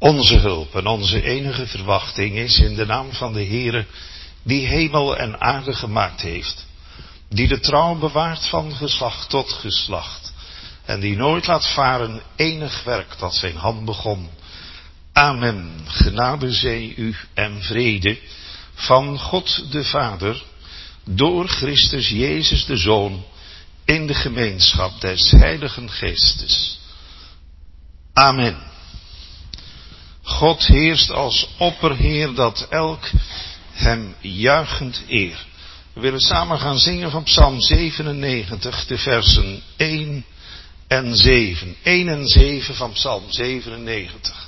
Onze hulp en onze enige verwachting is in de naam van de Heere, die hemel en aarde gemaakt heeft, die de trouw bewaart van geslacht tot geslacht, en die nooit laat varen enig werk dat zijn hand begon. Amen. Genade zij u en vrede van God de Vader, door Christus Jezus de Zoon, in de gemeenschap des Heiligen Geestes. Amen. God heerst als opperheer, dat elk hem juichend eer. We willen samen gaan zingen van Psalm 97, de versen 1 en 7. 1 en 7 van Psalm 97.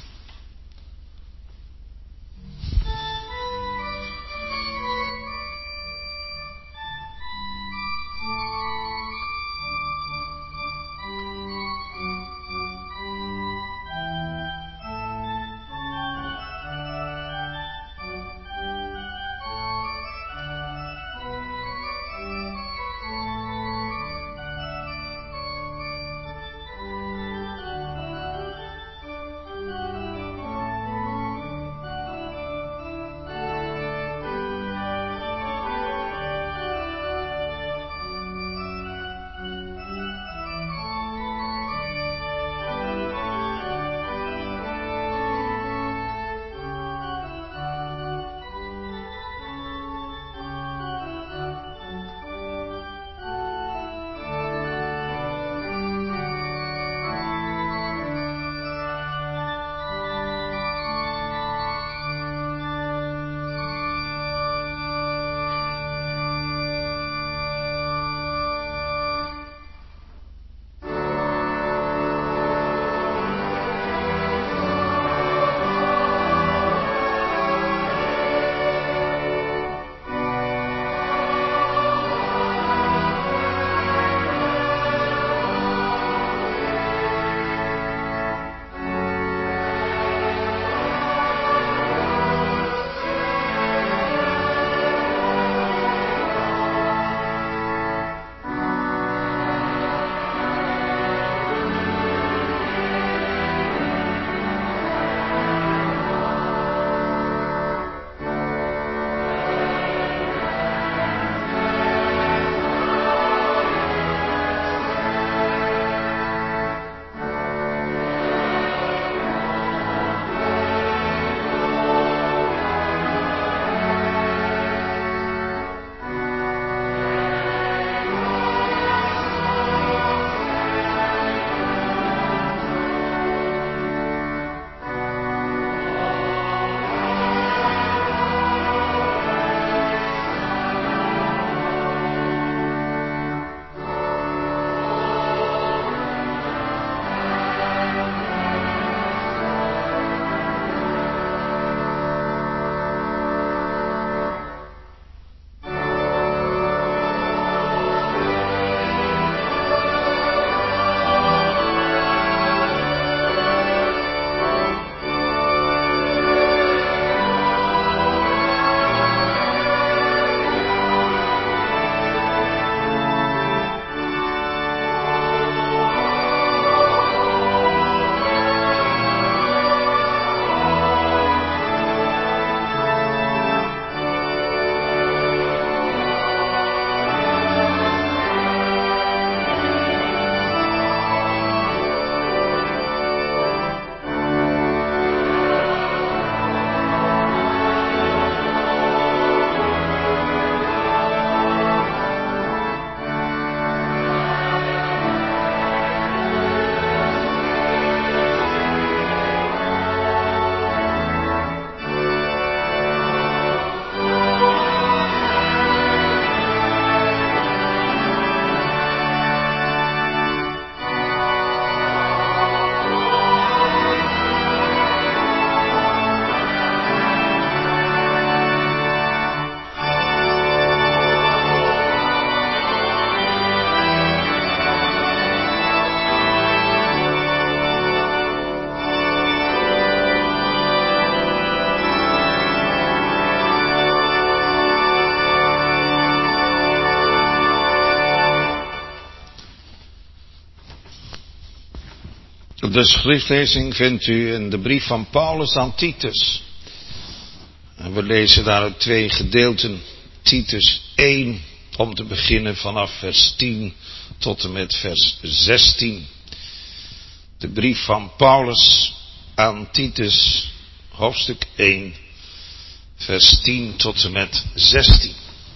De schriftlezing vindt u in de brief van Paulus aan Titus. En we lezen daar uit 2 gedeelten. Titus 1, om te beginnen vanaf vers 10 tot en met vers 16. De brief van Paulus aan Titus, hoofdstuk 1, vers 10 tot en met 16.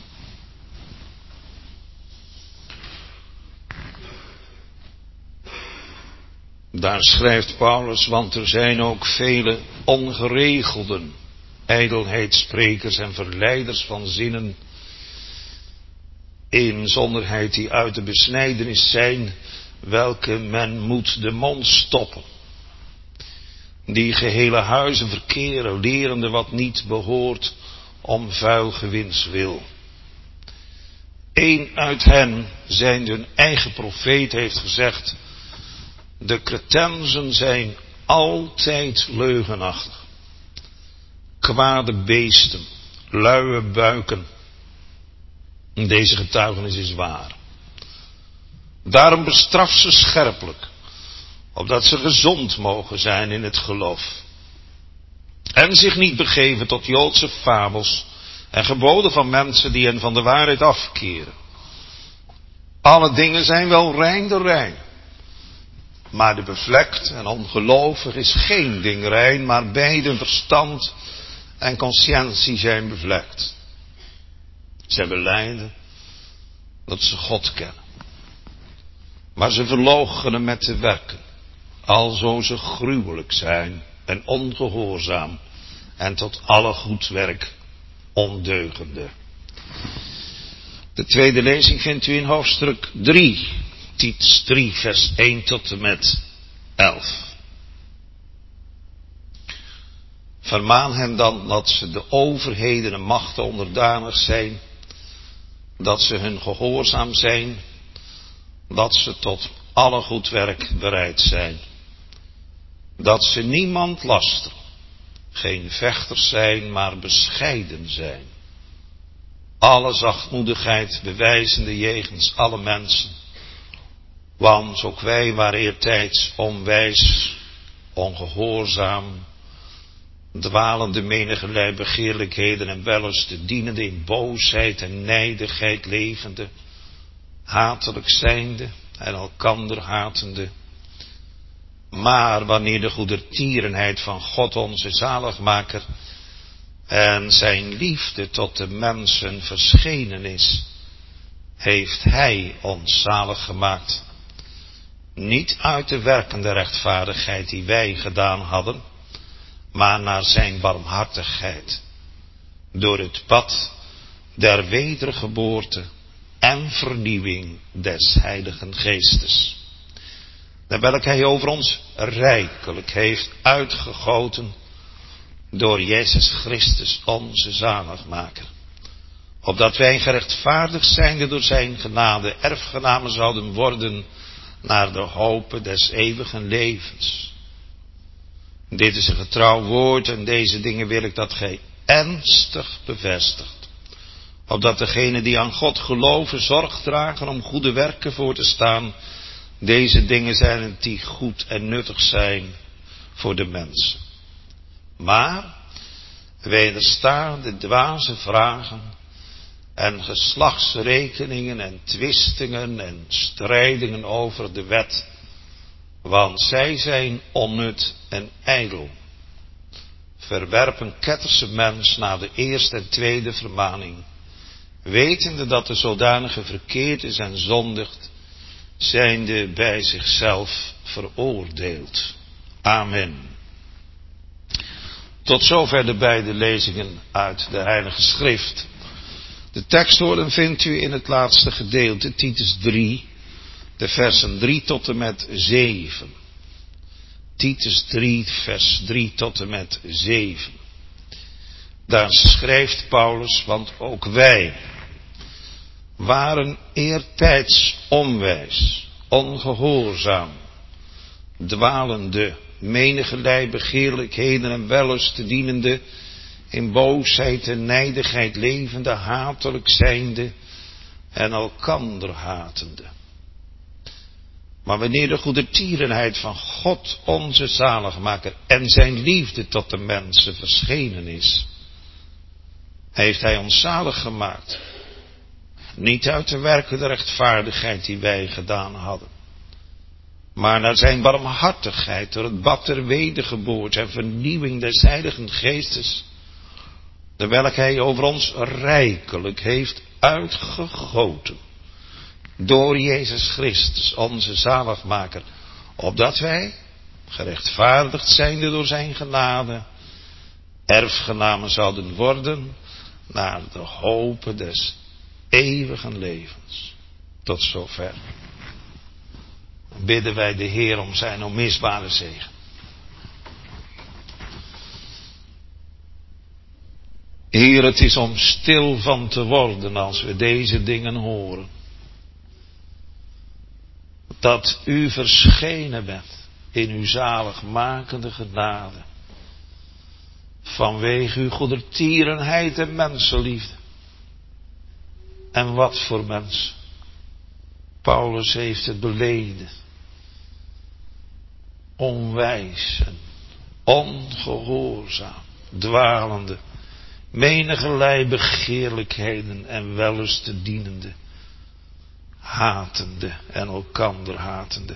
Daar schrijft Paulus, want er zijn ook vele ongeregelden, ijdelheidssprekers en verleiders van zinnen, inzonderheid die uit de besnijdenis zijn, welke men moet de mond stoppen. Die gehele huizen verkeren, lerende wat niet behoort, om vuil gewins wil. Eén uit hen, zijnde hun eigen profeet, heeft gezegd: de Cretensen zijn altijd leugenachtig, kwade beesten, luie buiken. Deze getuigenis is waar. Daarom bestraft ze scherpelijk, opdat ze gezond mogen zijn in het geloof. En zich niet begeven tot Joodse fabels en geboden van mensen die hen van de waarheid afkeren. Alle dingen zijn wel rein de rein. Maar de bevlekt en ongelovig is geen ding rein, maar beide verstand en conscientie zijn bevlekt. Zij belijden dat ze God kennen. Maar ze verloochenen met de werken, alzo ze gruwelijk zijn en ongehoorzaam en tot alle goed werk ondeugende. De tweede lezing vindt u in hoofdstuk 3, Titus 3, vers 1 tot en met 11. Vermaan hen dan dat ze de overheden en machten onderdanig zijn, dat ze hun gehoorzaam zijn, dat ze tot alle goed werk bereid zijn, dat ze niemand lasteren, geen vechters zijn, maar bescheiden zijn, alle zachtmoedigheid bewijzende jegens alle mensen, want ook wij waren eertijds onwijs, ongehoorzaam, dwalende menigerlei begeerlijkheden en wellusten, dienende in boosheid en nijdigheid levende, hatelijk zijnde en elkander hatende. Maar wanneer de goedertierenheid van God onze zaligmaker en zijn liefde tot de mensen verschenen is, heeft hij ons zalig gemaakt, niet uit de werkende rechtvaardigheid die wij gedaan hadden, maar naar zijn barmhartigheid, door het pad der wedergeboorte en vernieuwing des Heiligen Geestes, naar welk hij over ons rijkelijk heeft uitgegoten door Jezus Christus onze zaligmaker, opdat wij gerechtvaardigd zijnde door zijn genade erfgenamen zouden worden naar de hope des eeuwigen levens. Dit is een getrouw woord en deze dingen wil ik dat gij ernstig bevestigt, opdat degenen die aan God geloven zorg dragen om goede werken voor te staan. Deze dingen zijn het die goed en nuttig zijn voor de mensen. Maar wederstaan de dwaze vragen en geslachtsrekeningen en twistingen en strijdingen over de wet, want zij zijn onnut en ijdel. Verwerp een ketterse mens na de eerste en tweede vermaning, wetende dat de zodanige verkeerd is en zondigt, zijnde bij zichzelf veroordeeld. Amen. Tot zover de beide lezingen uit de Heilige Schrift. De tekstwoorden vindt u in het laatste gedeelte, Titus 3, de versen 3 tot en met 7. Titus 3, vers 3 tot en met 7. Daar schrijft Paulus, want ook wij waren eertijds onwijs, ongehoorzaam, dwalende, menigerlei begeerlijkheden en wellusten dienende, in boosheid en nijdigheid levende, hatelijk zijnde en elkander hatende. Maar wanneer de goedertierenheid van God, onze zaligmaker, en zijn liefde tot de mensen verschenen is, heeft hij ons zalig gemaakt. Niet uit de werken de rechtvaardigheid die wij gedaan hadden, maar naar zijn barmhartigheid door het bad der wedergeboorte en vernieuwing des Heiligen Geestes, de welke hij over ons rijkelijk heeft uitgegoten door Jezus Christus, onze zaligmaker, opdat wij, gerechtvaardigd zijnde door zijn genade, erfgenamen zouden worden naar de hope des eeuwigen levens. Tot zover bidden wij de Heer om zijn onmisbare zegen. Heer, het is om stil van te worden als we deze dingen horen. Dat u verschenen bent in uw zaligmakende genade. Vanwege uw goedertierenheid en mensenliefde. En wat voor mens. Paulus heeft het beleden. Onwijs en ongehoorzaam, dwalende, menigerlei begeerlijkheden en wellusten dienende, hatende en elkander hatende.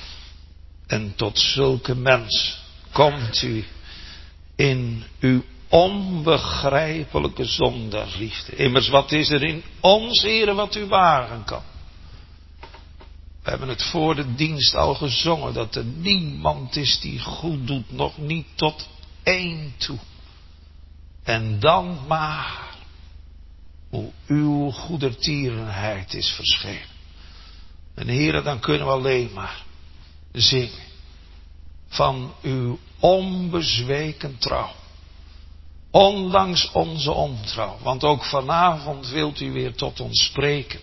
En tot zulke mens komt u in uw onbegrijpelijke zondagsliefde. Immers, wat is er in ons, Heere, wat u wagen kan? We hebben het voor de dienst al gezongen, dat er niemand is die goed doet, nog niet tot één toe. En dan maar, hoe uw goedertierenheid is verschenen. En Heere, dan kunnen we alleen maar zingen van uw onbezweken trouw. Ondanks onze ontrouw, want ook vanavond wilt u weer tot ons spreken.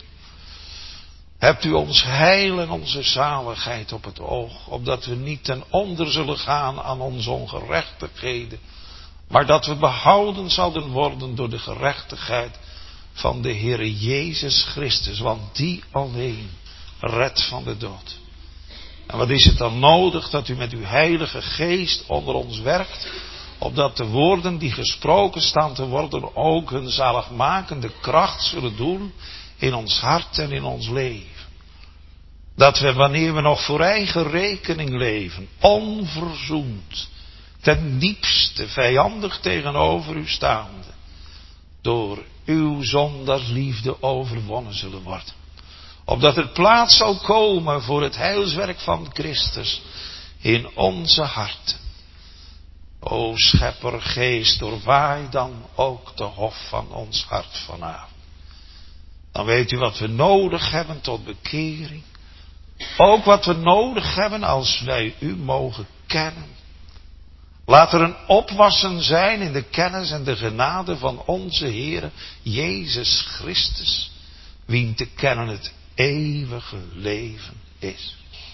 Hebt u ons heil en onze zaligheid op het oog, opdat we niet ten onder zullen gaan aan onze ongerechtigheden, maar dat we behouden zouden worden door de gerechtigheid van de Heere Jezus Christus, want die alleen redt van de dood. En wat is het dan nodig dat u met uw Heilige Geest onder ons werkt, opdat de woorden die gesproken staan te worden ook hun zaligmakende kracht zullen doen in ons hart en in ons leven. Dat we, wanneer we nog voor eigen rekening leven, onverzoend, ten diepste vijandig tegenover u staande, door uw zondagsliefde overwonnen zullen worden. Opdat er plaats zal komen voor het heilswerk van Christus in onze harten. O Schepper Geest, doorwaai dan ook de hof van ons hart vanavond. Dan weet u wat we nodig hebben tot bekering. Ook wat we nodig hebben als wij u mogen kennen. Laat er een opwassen zijn in de kennis en de genade van onze Heere Jezus Christus, wien te kennen het eeuwige leven is.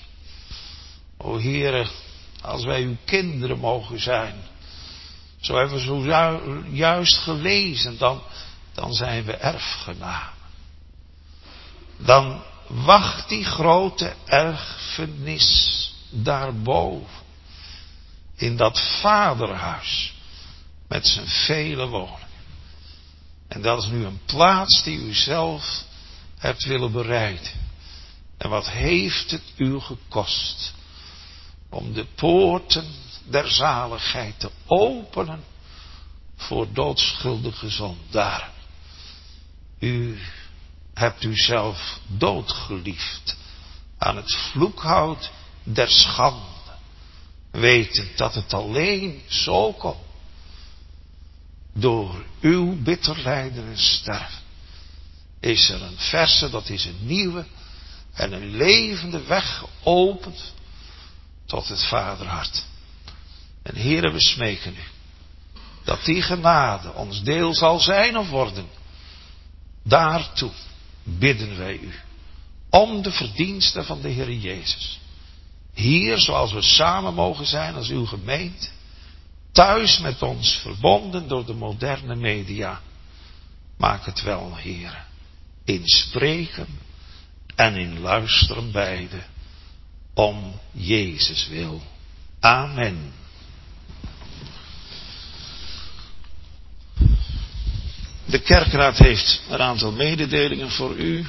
O Heere, als wij uw kinderen mogen zijn, zo hebben we zojuist gelezen, dan zijn we erfgenamen. Dan wacht die grote erfenis daarboven, in dat vaderhuis, met zijn vele woningen. En dat is nu een plaats die u zelf hebt willen bereiden. En wat heeft het u gekost om de poorten der zaligheid te openen voor doodschuldige zondaren. U hebt u zelf doodgeliefd aan het vloekhout der schande, wetend dat het alleen zo komt door uw bitter lijden en sterven. Is er een verse, dat is een nieuwe en een levende weg geopend tot het vaderhart. En Heere, we smeken u dat die genade ons deel zal zijn of worden. Daartoe bidden wij u om de verdiensten van de Heere Jezus. Hier, zoals we samen mogen zijn als uw gemeente, thuis met ons verbonden door de moderne media. Maak het wel, Heere, in spreken en in luisteren beide. om Jezus wil. Amen. De kerkraad heeft een aantal mededelingen voor u.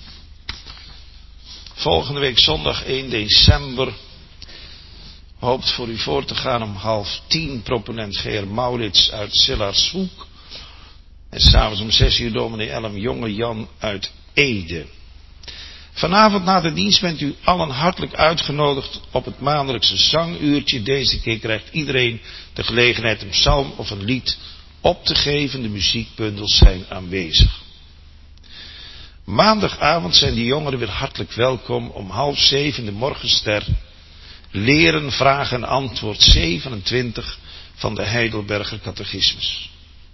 Volgende week zondag 1 december hoopt voor u voor te gaan om 9:30 proponent Geer Maurits uit Sillarshoek. En s'avonds om 6:00 dominee Elm Jonge Jan uit Ede. Vanavond na de dienst bent u allen hartelijk uitgenodigd op het maandelijkse zanguurtje. Deze keer krijgt iedereen de gelegenheid een psalm of een lied op te geven. De muziekbundels zijn aanwezig. Maandagavond zijn de jongeren weer hartelijk welkom om 6:30 de morgenster. Leren, vraag en antwoord 27 van de Heidelberger Catechismus.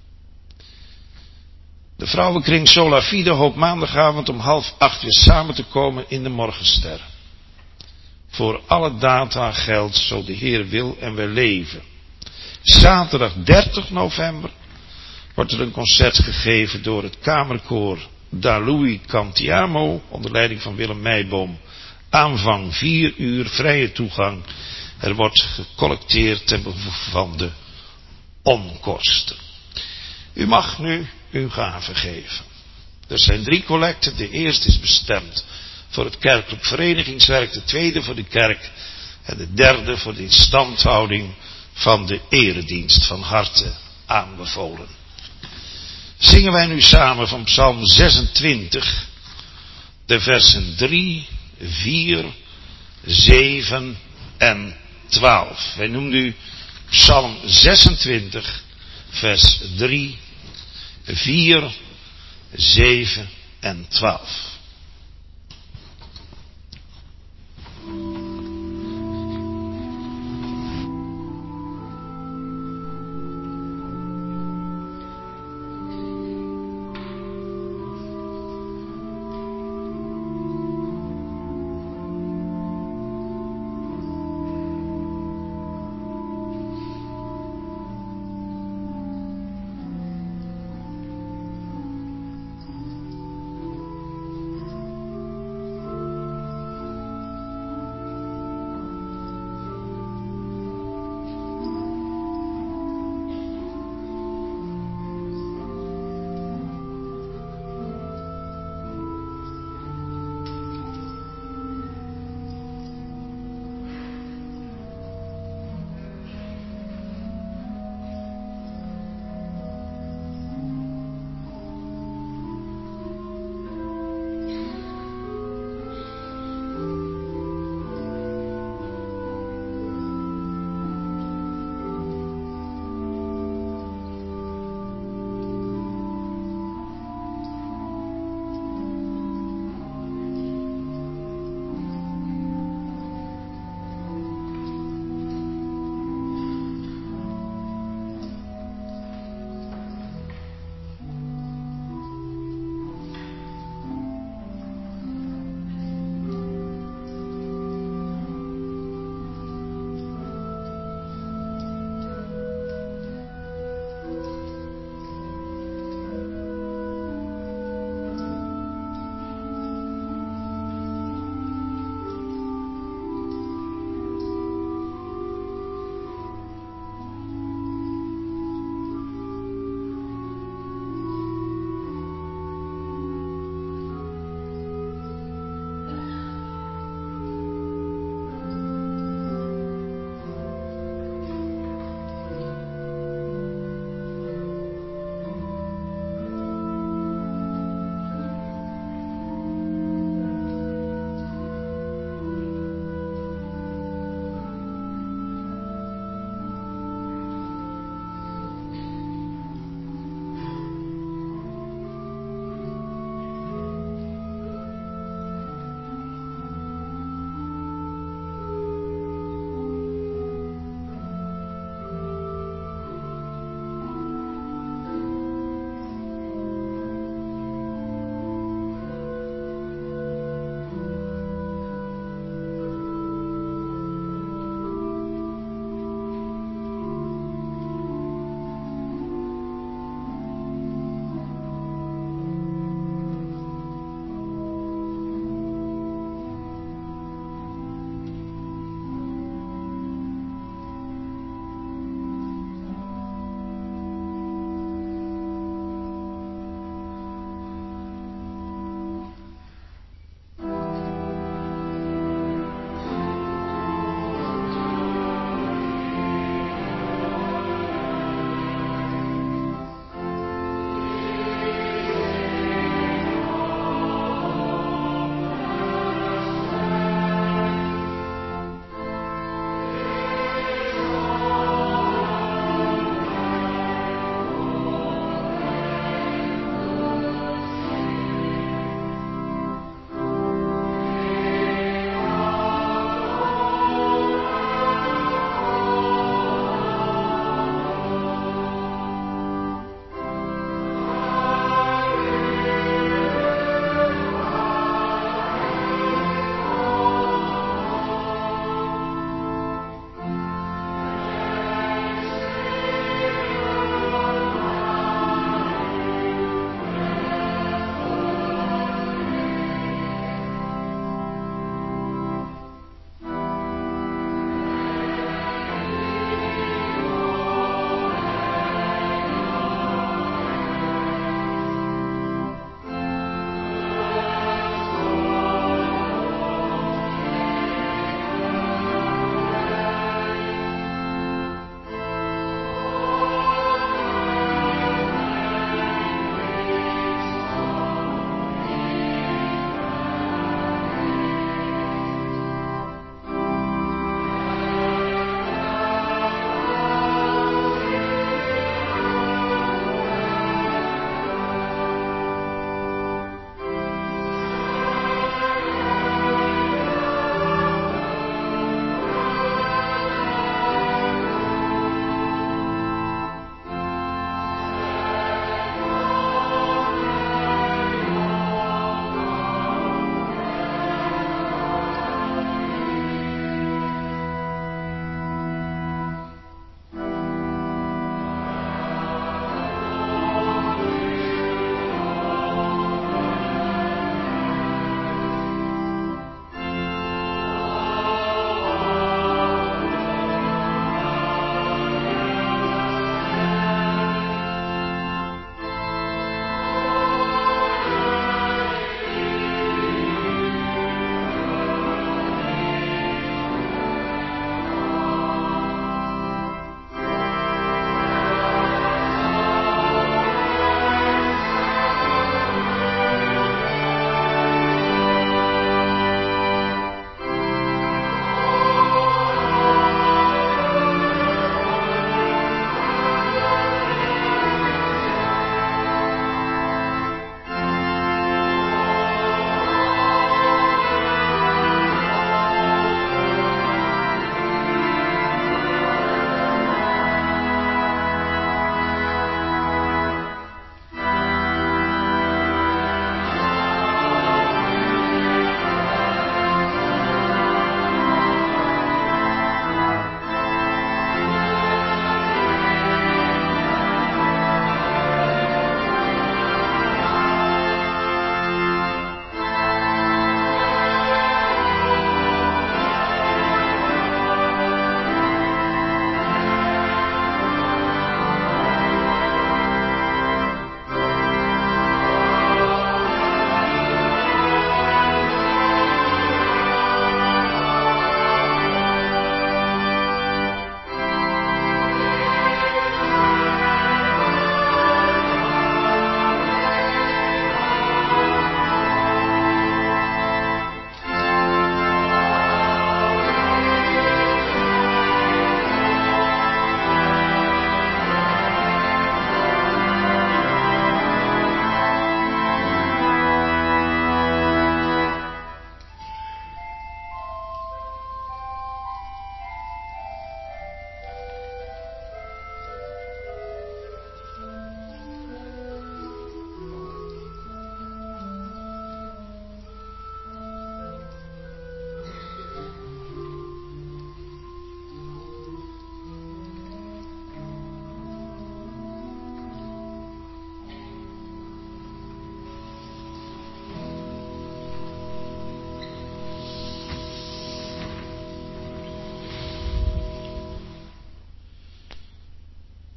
De vrouwenkring Sola Fide hoopt maandagavond om 7:30 weer samen te komen in de morgenster. Voor alle data geldt zo de Heer wil en wij leven. Zaterdag 30 november wordt er een concert gegeven door het kamerkoor Da Lui Cantiamo onder leiding van Willem Meijboom. Aanvang 4:00, vrije toegang. Er wordt gecollecteerd ten behoeve van de onkosten. U mag nu uw gave geven. Er zijn 3 collecten. De eerste is bestemd voor het kerkelijk verenigingswerk. De tweede voor de kerk. En de derde voor de instandhouding van de eredienst. Van harte aanbevolen. Zingen wij nu samen van Psalm 26. De versen 3, 4, 7 en 12. Wij noemen u Psalm 26, vers 3, 4, 7 en 12.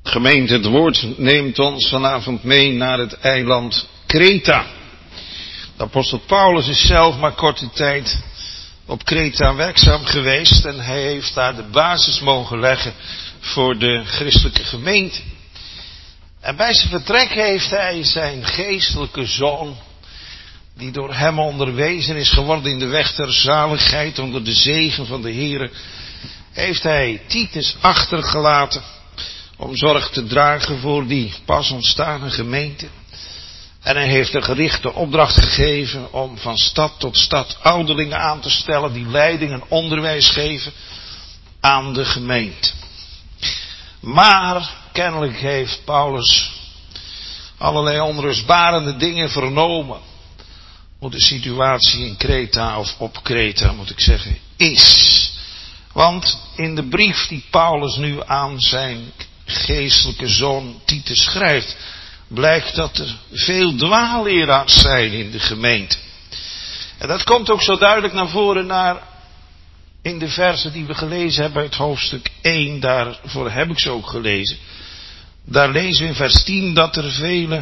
Gemeente, het woord neemt ons vanavond mee naar het eiland Kreta. De apostel Paulus is zelf maar korte tijd op Kreta werkzaam geweest en hij heeft daar de basis mogen leggen voor de christelijke gemeente. En bij zijn vertrek heeft hij zijn geestelijke zoon, die door hem onderwezen is geworden in de weg der zaligheid onder de zegen van de Heere, heeft hij Titus achtergelaten om zorg te dragen voor die pas ontstane gemeente. En hij heeft een gerichte opdracht gegeven om van stad tot stad ouderlingen aan te stellen die leiding en onderwijs geven aan de gemeente. Maar kennelijk heeft Paulus allerlei onrustbarende dingen vernomen hoe de situatie in Kreta, of op Kreta moet ik zeggen, is. Want in de brief die Paulus nu aan zijn geestelijke zoon Titus schrijft, blijkt dat er veel dwaalleraars zijn in de gemeente. En dat komt ook zo duidelijk naar voren in de versen die we gelezen hebben uit hoofdstuk 1, daarvoor heb ik ze ook gelezen. Daar lezen we in vers 10 dat er vele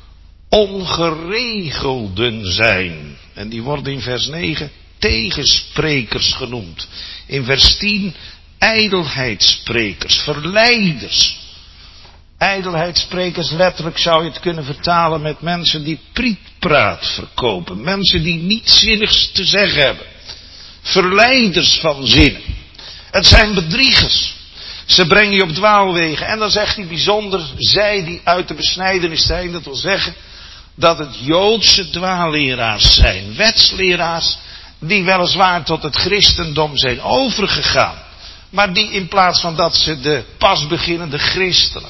ongeregelden zijn. En die worden in vers 9 tegensprekers genoemd. In vers 10 ijdelheidssprekers, verleiders. Ijdelheidssprekers, letterlijk zou je het kunnen vertalen met mensen die prietpraat verkopen. Mensen die niets zinnigs te zeggen hebben. Verleiders van zinnen. Het zijn bedriegers. Ze brengen je op dwaalwegen. En dan zegt hij bijzonder, zij die uit de besnijdenis zijn, dat wil zeggen dat het Joodse dwaalleraars zijn. Wetsleraars die weliswaar tot het christendom zijn overgegaan. Maar die in plaats van dat ze de pas beginnende christenen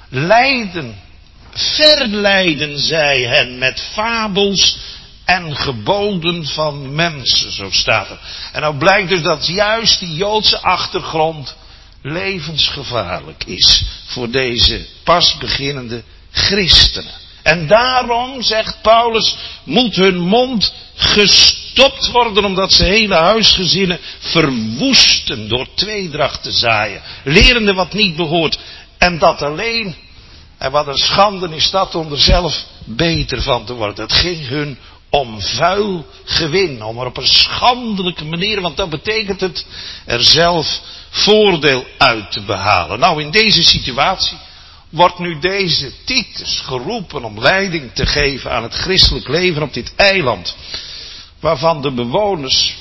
verleiden zij hen met fabels en geboden van mensen, zo staat er. En nou blijkt dus dat juist die Joodse achtergrond levensgevaarlijk is voor deze pas beginnende christenen. En daarom, zegt Paulus, moet hun mond gestopt worden, omdat ze hele huisgezinnen verwoesten door tweedracht te zaaien, lerende wat niet behoort. En dat alleen, en wat een schande is dat om er zelf beter van te worden. Het ging hun om vuil gewin, om er op een schandelijke manier, want dat betekent het, er zelf voordeel uit te behalen. Nou, in deze situatie wordt nu deze Titus geroepen om leiding te geven aan het christelijk leven op dit eiland, waarvan de bewoners,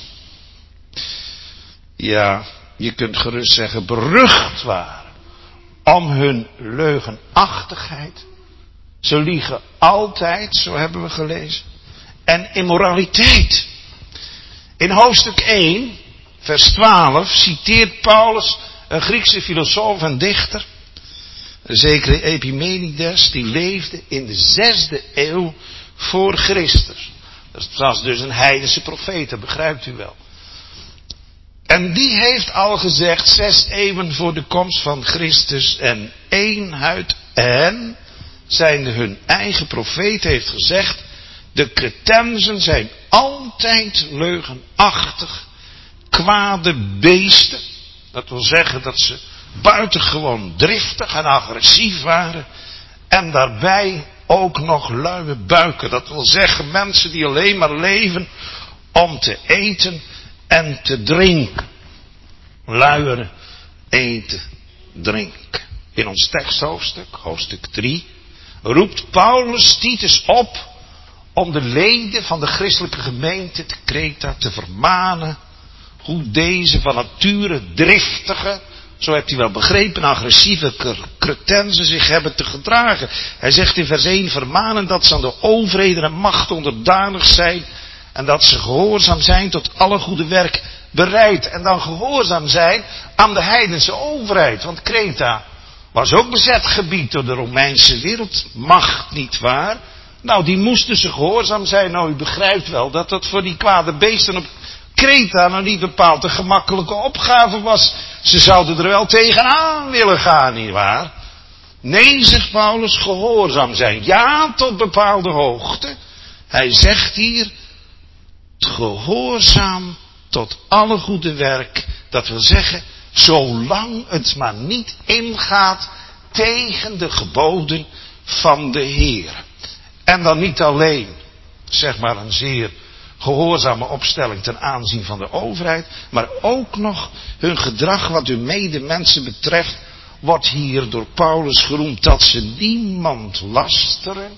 ja, je kunt gerust zeggen, berucht waren om hun leugenachtigheid. Ze liegen altijd, zo hebben we gelezen. En immoraliteit. In hoofdstuk 1, vers 12, citeert Paulus een Griekse filosoof en dichter, een zekere Epimenides, die leefde in de 6e eeuw voor Christus. Dat was dus een heidense profeet, dat begrijpt u wel. En die heeft al gezegd, 6 eeuwen voor de komst van Christus en één uit hen, zijnde hun eigen profeet, heeft gezegd, de Cretensen zijn altijd leugenachtig, kwade beesten. Dat wil zeggen dat ze buitengewoon driftig en agressief waren. En daarbij ook nog luie buiken. Dat wil zeggen mensen die alleen maar leven om te eten en te drinken. Luier eten, drinken. In ons teksthoofdstuk, hoofdstuk 3, roept Paulus Titus op om de leden van de christelijke gemeente te Kreta te vermanen hoe deze van nature driftige, zo hebt u wel begrepen, agressieve Cretensen zich hebben te gedragen. Hij zegt in vers 1, vermanen dat ze aan de overheden en macht onderdanig zijn en dat ze gehoorzaam zijn tot alle goede werk bereid. En dan gehoorzaam zijn aan de heidense overheid, want Kreta was ook bezet gebied door de Romeinse wereldmacht, nietwaar? Nou, die moesten ze gehoorzaam zijn. Nou, u begrijpt wel dat dat voor die kwade beesten op Kreta nou niet bepaald een gemakkelijke opgave was. Ze zouden er wel tegenaan willen gaan, nietwaar? Nee, zegt Paulus, gehoorzaam zijn. Ja, tot bepaalde hoogte. Hij zegt hier, gehoorzaam tot alle goede werk. Dat wil zeggen, zolang het maar niet ingaat tegen de geboden van de Heer. En dan niet alleen, zeg maar, een zeer gehoorzame opstelling ten aanzien van de overheid, maar ook nog hun gedrag wat hun medemensen betreft, wordt hier door Paulus genoemd dat ze niemand lasteren.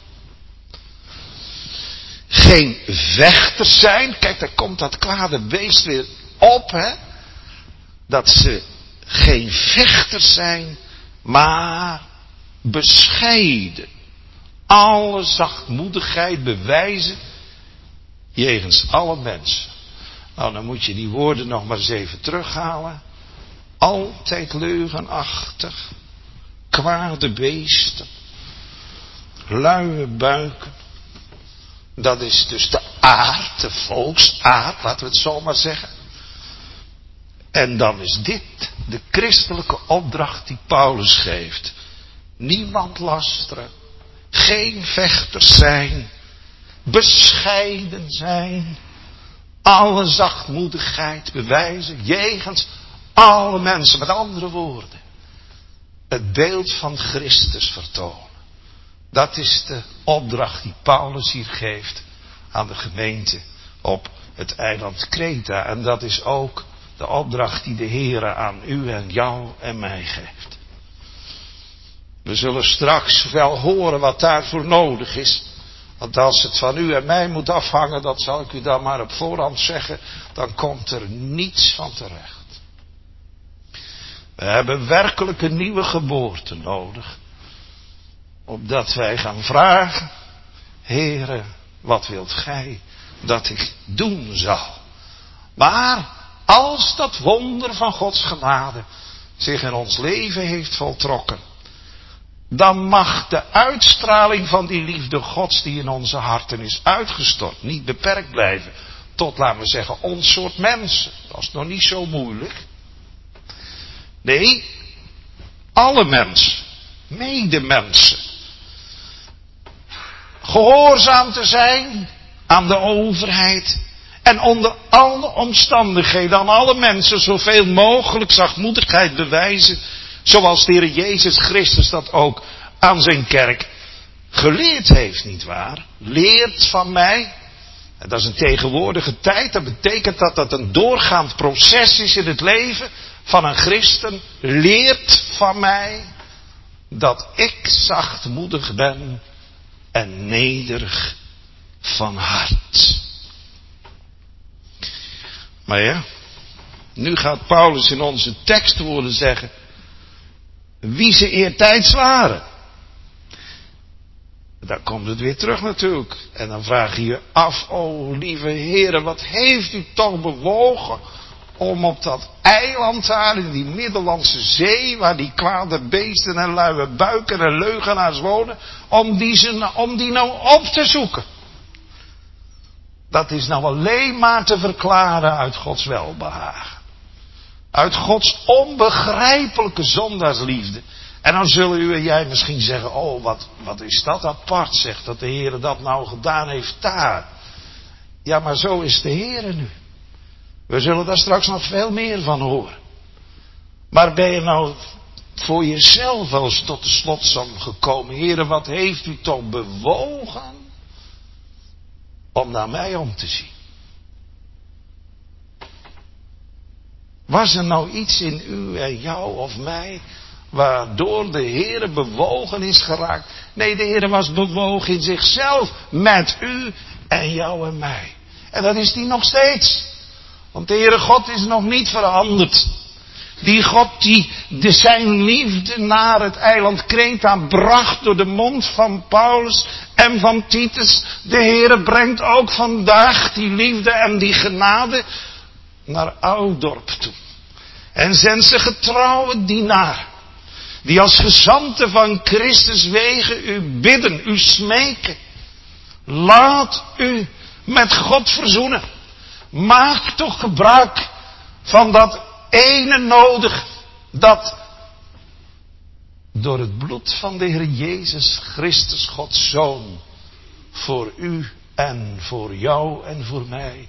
Geen vechters zijn. Kijk, daar komt dat kwade beest weer op, hè. Dat ze geen vechters zijn, maar bescheiden. Alle zachtmoedigheid bewijzen jegens alle mensen. Nou, dan moet je die woorden nog maar eens even terughalen. Altijd leugenachtig, kwade beesten, luie buiken. Dat is dus de aard, de volksaard, laten we het zo maar zeggen. En dan is dit de christelijke opdracht die Paulus geeft. Niemand lasteren, geen vechters zijn, bescheiden zijn, alle zachtmoedigheid bewijzen jegens alle mensen. Met andere woorden, het beeld van Christus vertonen. Dat is de opdracht die Paulus hier geeft aan de gemeente op het eiland Kreta. En dat is ook de opdracht die de Heere aan u en jou en mij geeft. We zullen straks wel horen wat daarvoor nodig is. Want als het van u en mij moet afhangen, dat zal ik u dan maar op voorhand zeggen, dan komt er niets van terecht. We hebben werkelijk een nieuwe geboorte nodig. Opdat wij gaan vragen, Heere, wat wilt gij dat ik doen zal? Maar als dat wonder van Gods genade zich in ons leven heeft voltrokken, dan mag de uitstraling van die liefde Gods die in onze harten is uitgestort niet beperkt blijven tot, laten we zeggen, ons soort mensen. Dat is nog niet zo moeilijk. Nee, alle mensen, medemensen, gehoorzaam te zijn aan de overheid en onder alle omstandigheden aan alle mensen zoveel mogelijk zachtmoedigheid bewijzen, zoals de Heer Jezus Christus dat ook aan zijn kerk geleerd heeft, nietwaar? Leert van mij. En dat is een tegenwoordige tijd. Dat betekent dat dat een doorgaand proces is in het leven van een christen. Leert van mij dat ik zachtmoedig ben en nederig van hart. Maar ja, nu gaat Paulus in onze tekstwoorden zeggen wie ze eertijds waren. Dan komt het weer terug natuurlijk. En dan vraag je je af, o lieve Heere, wat heeft u toch bewogen om op dat eiland daar in die Middellandse Zee, waar die kwade beesten en luie buiken en leugenaars wonen, om die nou op te zoeken. Dat is nou alleen maar te verklaren uit Gods welbehagen. Uit Gods onbegrijpelijke zondaarsliefde. En dan zullen u en jij misschien zeggen, oh wat is dat apart, zegt dat de Heer dat nou gedaan heeft daar. Ja, maar zo is de Heer nu. We zullen daar straks nog veel meer van horen. Maar ben je nou voor jezelf wel eens tot de slotsom gekomen? Heere, wat heeft u toch bewogen om naar mij om te zien? Was er nou iets in u en jou of mij waardoor de Heere bewogen is geraakt? Nee, de Heere was bewogen in zichzelf met u en jou en mij. En dat is die nog steeds. Want de Heere God is nog niet veranderd. Die God die zijn liefde naar het eiland Kreta bracht door de mond van Paulus en van Titus. De Heere brengt ook vandaag die liefde en die genade naar Oudorp toe. En zendt ze getrouwe dienaar, die als gezanten van Christus wegen u bidden, u smeken. Laat u met God verzoenen. Maak toch gebruik van dat ene nodig, dat door het bloed van de Heer Jezus Christus, Gods Zoon, voor u en voor jou en voor mij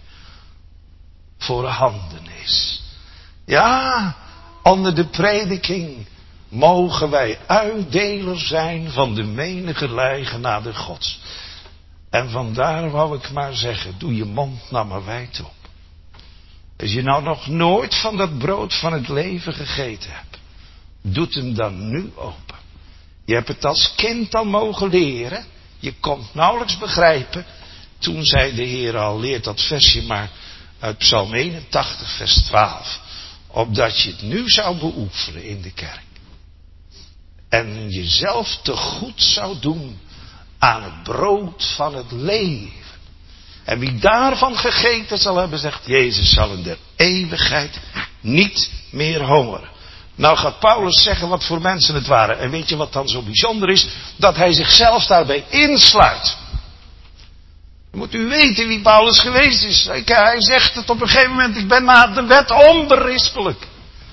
voorhanden is. Ja, onder de prediking mogen wij uitdeler zijn van de menige genade Gods. En vandaar wou ik maar zeggen, doe je mond nou maar wijd op. Als je nou nog nooit van dat brood van het leven gegeten hebt, doet hem dan nu open. Je hebt het als kind al mogen leren. Je kon het nauwelijks begrijpen. Toen zei de Heer al, leert dat versje maar uit Psalm 81 vers 12. Opdat je het nu zou beoefenen in de kerk. En jezelf te goed zou doen aan het brood van het leven. En wie daarvan gegeten zal hebben, zegt Jezus, zal in der eeuwigheid niet meer hongeren. Nou gaat Paulus zeggen wat voor mensen het waren. En weet je wat dan zo bijzonder is? Dat hij zichzelf daarbij insluit. Dan moet u weten wie Paulus geweest is. Hij zegt het op een gegeven moment, ik ben na de wet onberispelijk.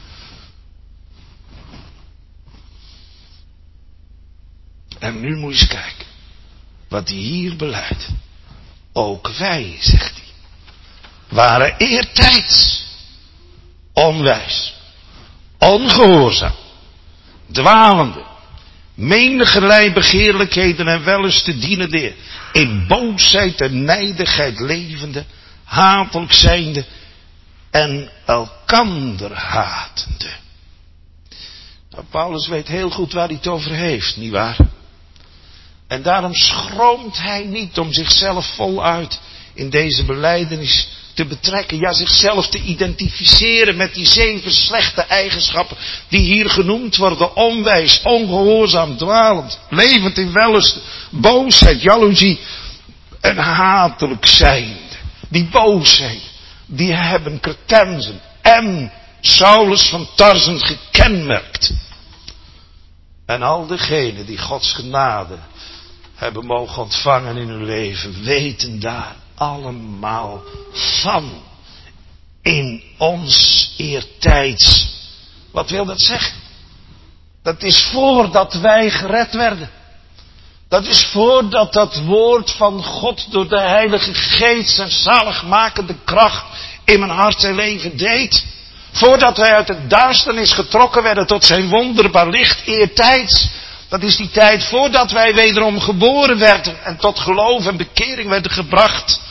En nu moet je eens kijken wat hij hier beleidt. Ook wij, zegt hij, waren eertijds onwijs, ongehoorzaam, dwalende, menigerlei begeerlijkheden en wellusten dienende, in boosheid en nijdigheid levende, hatelijk zijnde en elkander hatende. Nou, Paulus weet heel goed waar hij het over heeft, nietwaar? En daarom schroomt hij niet om zichzelf voluit in deze belijdenis te betrekken. Ja, zichzelf te identificeren met die 7 slechte eigenschappen die hier genoemd worden. Onwijs, ongehoorzaam, dwalend, levend in wellusten, boosheid, jaloezie en hatelijk zijnde. Die boosheid, die hebben Cretensen en Saulus van Tarsen gekenmerkt. En al degenen die Gods genade hebben mogen ontvangen in hun leven, weten daar allemaal van. In ons eertijds. Wat wil dat zeggen? Dat is voordat wij gered werden. Dat is voordat dat woord van God door de Heilige Geest zijn zaligmakende kracht in mijn hart en leven deed. Voordat wij uit de duisternis getrokken werden tot zijn wonderbaar licht eertijds. Dat is die tijd voordat wij wederom geboren werden en tot geloof en bekering werden gebracht.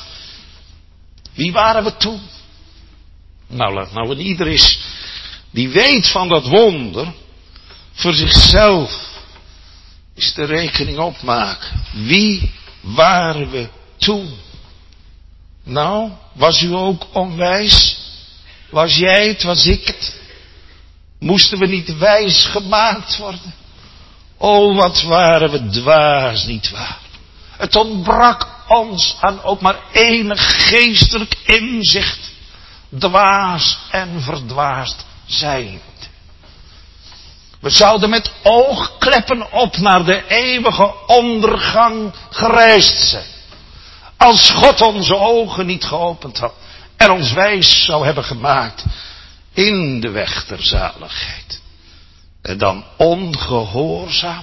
Wie waren we toen? Nou, laat nou een ieder is die weet van dat wonder, voor zichzelf is de rekening opmaken. Wie waren we toen? Nou, was u ook onwijs? Was jij het, was ik het? Moesten we niet wijs gemaakt worden? Oh, wat waren we dwaas, nietwaar? Het ontbrak ons aan ook maar enig geestelijk inzicht. Dwaas en verdwaasd zijnd. We zouden met oogkleppen op naar de eeuwige ondergang gereisd zijn. Als God onze ogen niet geopend had en ons wijs zou hebben gemaakt in de weg der zaligheid. En dan ongehoorzaam.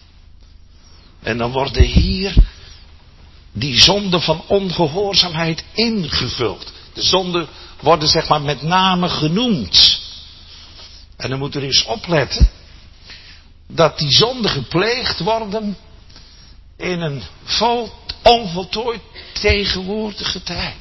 En dan worden hier die zonden van ongehoorzaamheid ingevuld. De zonden worden zeg maar met name genoemd. En dan moet er eens opletten dat die zonden gepleegd worden in een onvoltooid tegenwoordige tijd.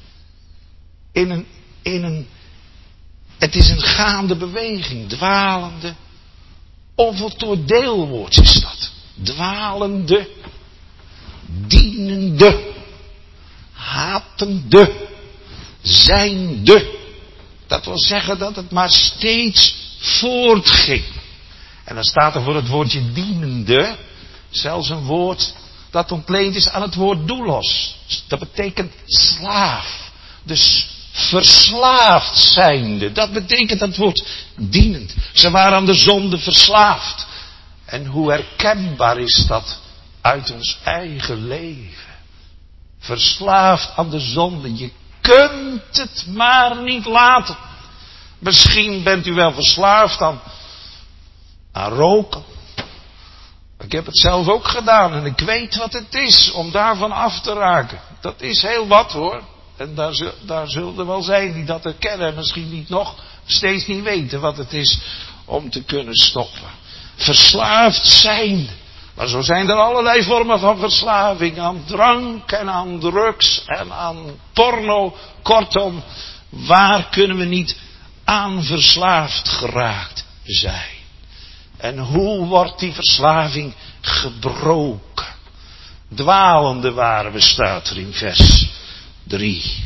Het is een gaande beweging, dwalende, onvoltooid deelwoord is dat. Dwalende, dienende, hatende, zijnde. Dat wil zeggen dat het maar steeds voortging. En dan staat er voor het woordje dienende, zelfs een woord dat ontleend is aan het woord doulos. Dat betekent slaaf. Dus verslaafd zijnde. Dat betekent dat woord dienend. Ze waren aan de zonde verslaafd. En hoe herkenbaar is dat uit ons eigen leven. Verslaafd aan de zonde. Je kunt het maar niet laten. Misschien bent u wel verslaafd aan roken. Ik heb het zelf ook gedaan en ik weet wat het is om daarvan af te raken. Dat is heel wat hoor. En daar zullen er wel zijn die dat herkennen en misschien niet nog steeds niet weten wat het is om te kunnen stoppen. Verslaafd zijn. Maar zo zijn er allerlei vormen van verslaving. Aan drank en aan drugs en aan porno. Kortom, waar kunnen we niet aan verslaafd geraakt zijn? En hoe wordt die verslaving gebroken? Dwalende waren we, staat er in vers 3.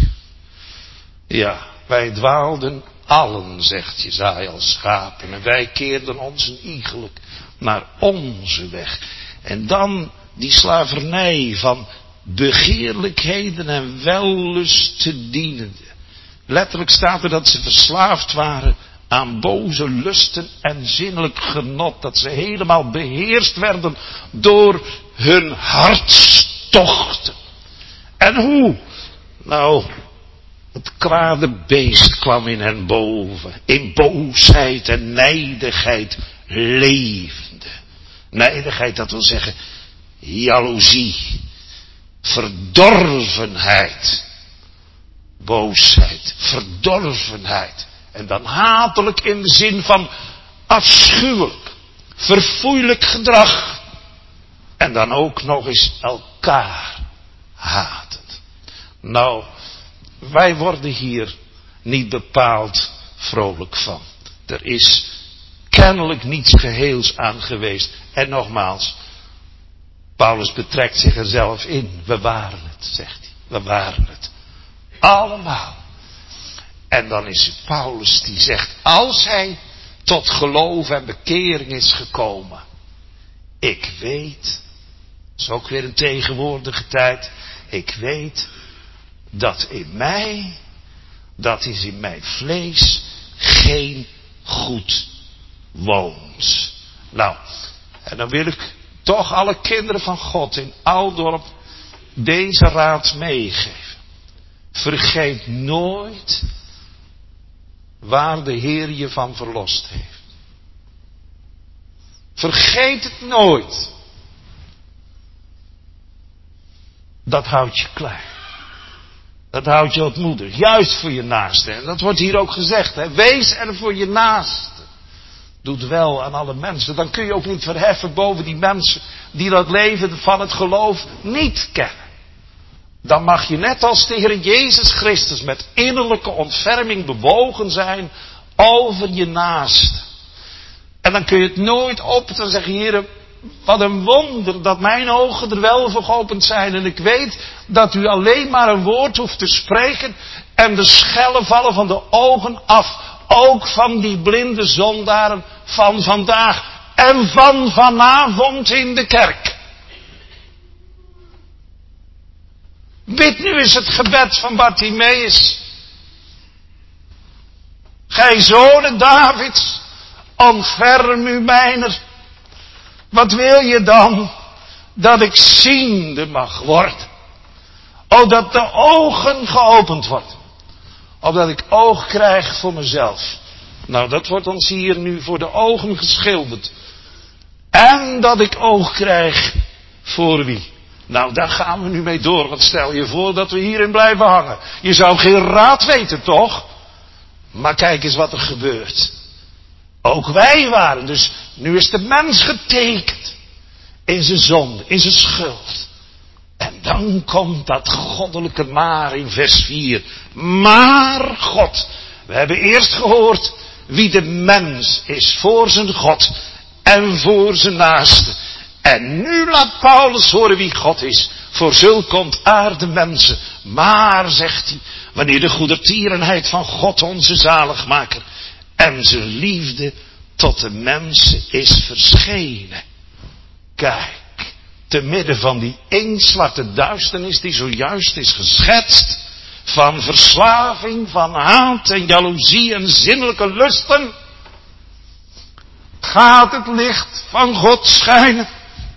Ja, wij dwaalden allen, zegt Jesaja, als schapen. En wij keerden ons iegelijk naar onze weg. En dan die slavernij van begeerlijkheden en wellusten dienende. Letterlijk staat er dat ze verslaafd waren aan boze lusten en zinnelijk genot. Dat ze helemaal beheerst werden door hun hartstochten. En hoe? Nou, het kwade beest kwam in hen boven. In boosheid en nijdigheid levende. Nijdigheid, dat wil zeggen jaloezie, verdorvenheid, boosheid, verdorvenheid. En dan hatelijk in de zin van afschuwelijk, verfoeilijk gedrag. En dan ook nog eens elkaar hatend. Nou, wij worden hier niet bepaald vrolijk van. Er is kennelijk niets geheels aan geweest. En nogmaals, Paulus betrekt zich er zelf in. We waren het, zegt hij. We waren het. Allemaal. En dan is het Paulus die zegt, als hij tot geloof en bekering is gekomen. Ik weet, dat is ook weer een tegenwoordige tijd. Ik weet dat in mij, dat is in mijn vlees, geen goed woont. Nou, en dan wil ik toch alle kinderen van God in Oudorp deze raad meegeven. Vergeet nooit waar de Heer je van verlost heeft. Vergeet het nooit. Dat houdt je klein. Dat houdt je ontmoedig. Juist voor je naaste. En dat wordt hier ook gezegd. Hè? Wees er voor je naaste. Doet wel aan alle mensen. Dan kun je ook niet verheffen boven die mensen die dat leven van het geloof niet kennen. Dan mag je net als de Heer Jezus Christus met innerlijke ontferming bewogen zijn over je naaste. En dan kun je het nooit op te zeggen, Heer, wat een wonder dat mijn ogen er wel voor geopend zijn. En ik weet dat u alleen maar een woord hoeft te spreken en de schellen vallen van de ogen af. Ook van die blinde zondaren van vandaag en van vanavond in de kerk. Bid nu eens het gebed van Bartimeus. Gij zonen Davids, ontferm u mijner. Wat wil je dan? Dat ik ziende mag worden. O, dat de ogen geopend worden. Opdat ik oog krijg voor mezelf. Nou, dat wordt ons hier nu voor de ogen geschilderd. En dat ik oog krijg voor wie? Nou, daar gaan we nu mee door. Want stel je voor dat we hierin blijven hangen. Je zou geen raad weten, toch? Maar kijk eens wat er gebeurt. Ook wij waren. Dus nu is de mens getekend. In zijn zonde, in zijn schuld. En dan komt dat goddelijke maar in vers 4. Maar God. We hebben eerst gehoord wie de mens is voor zijn God en voor zijn naaste. En nu laat Paulus horen wie God is voor zulke ontaarde mensen. Maar, zegt hij, wanneer de goedertierenheid van God onze zaligmaker en zijn liefde tot de mensen is verschenen. Kijk, te midden van die inktzwarte duisternis die zojuist is geschetst, van verslaving, van haat en jaloezie en zinnelijke lusten, gaat het licht van God schijnen.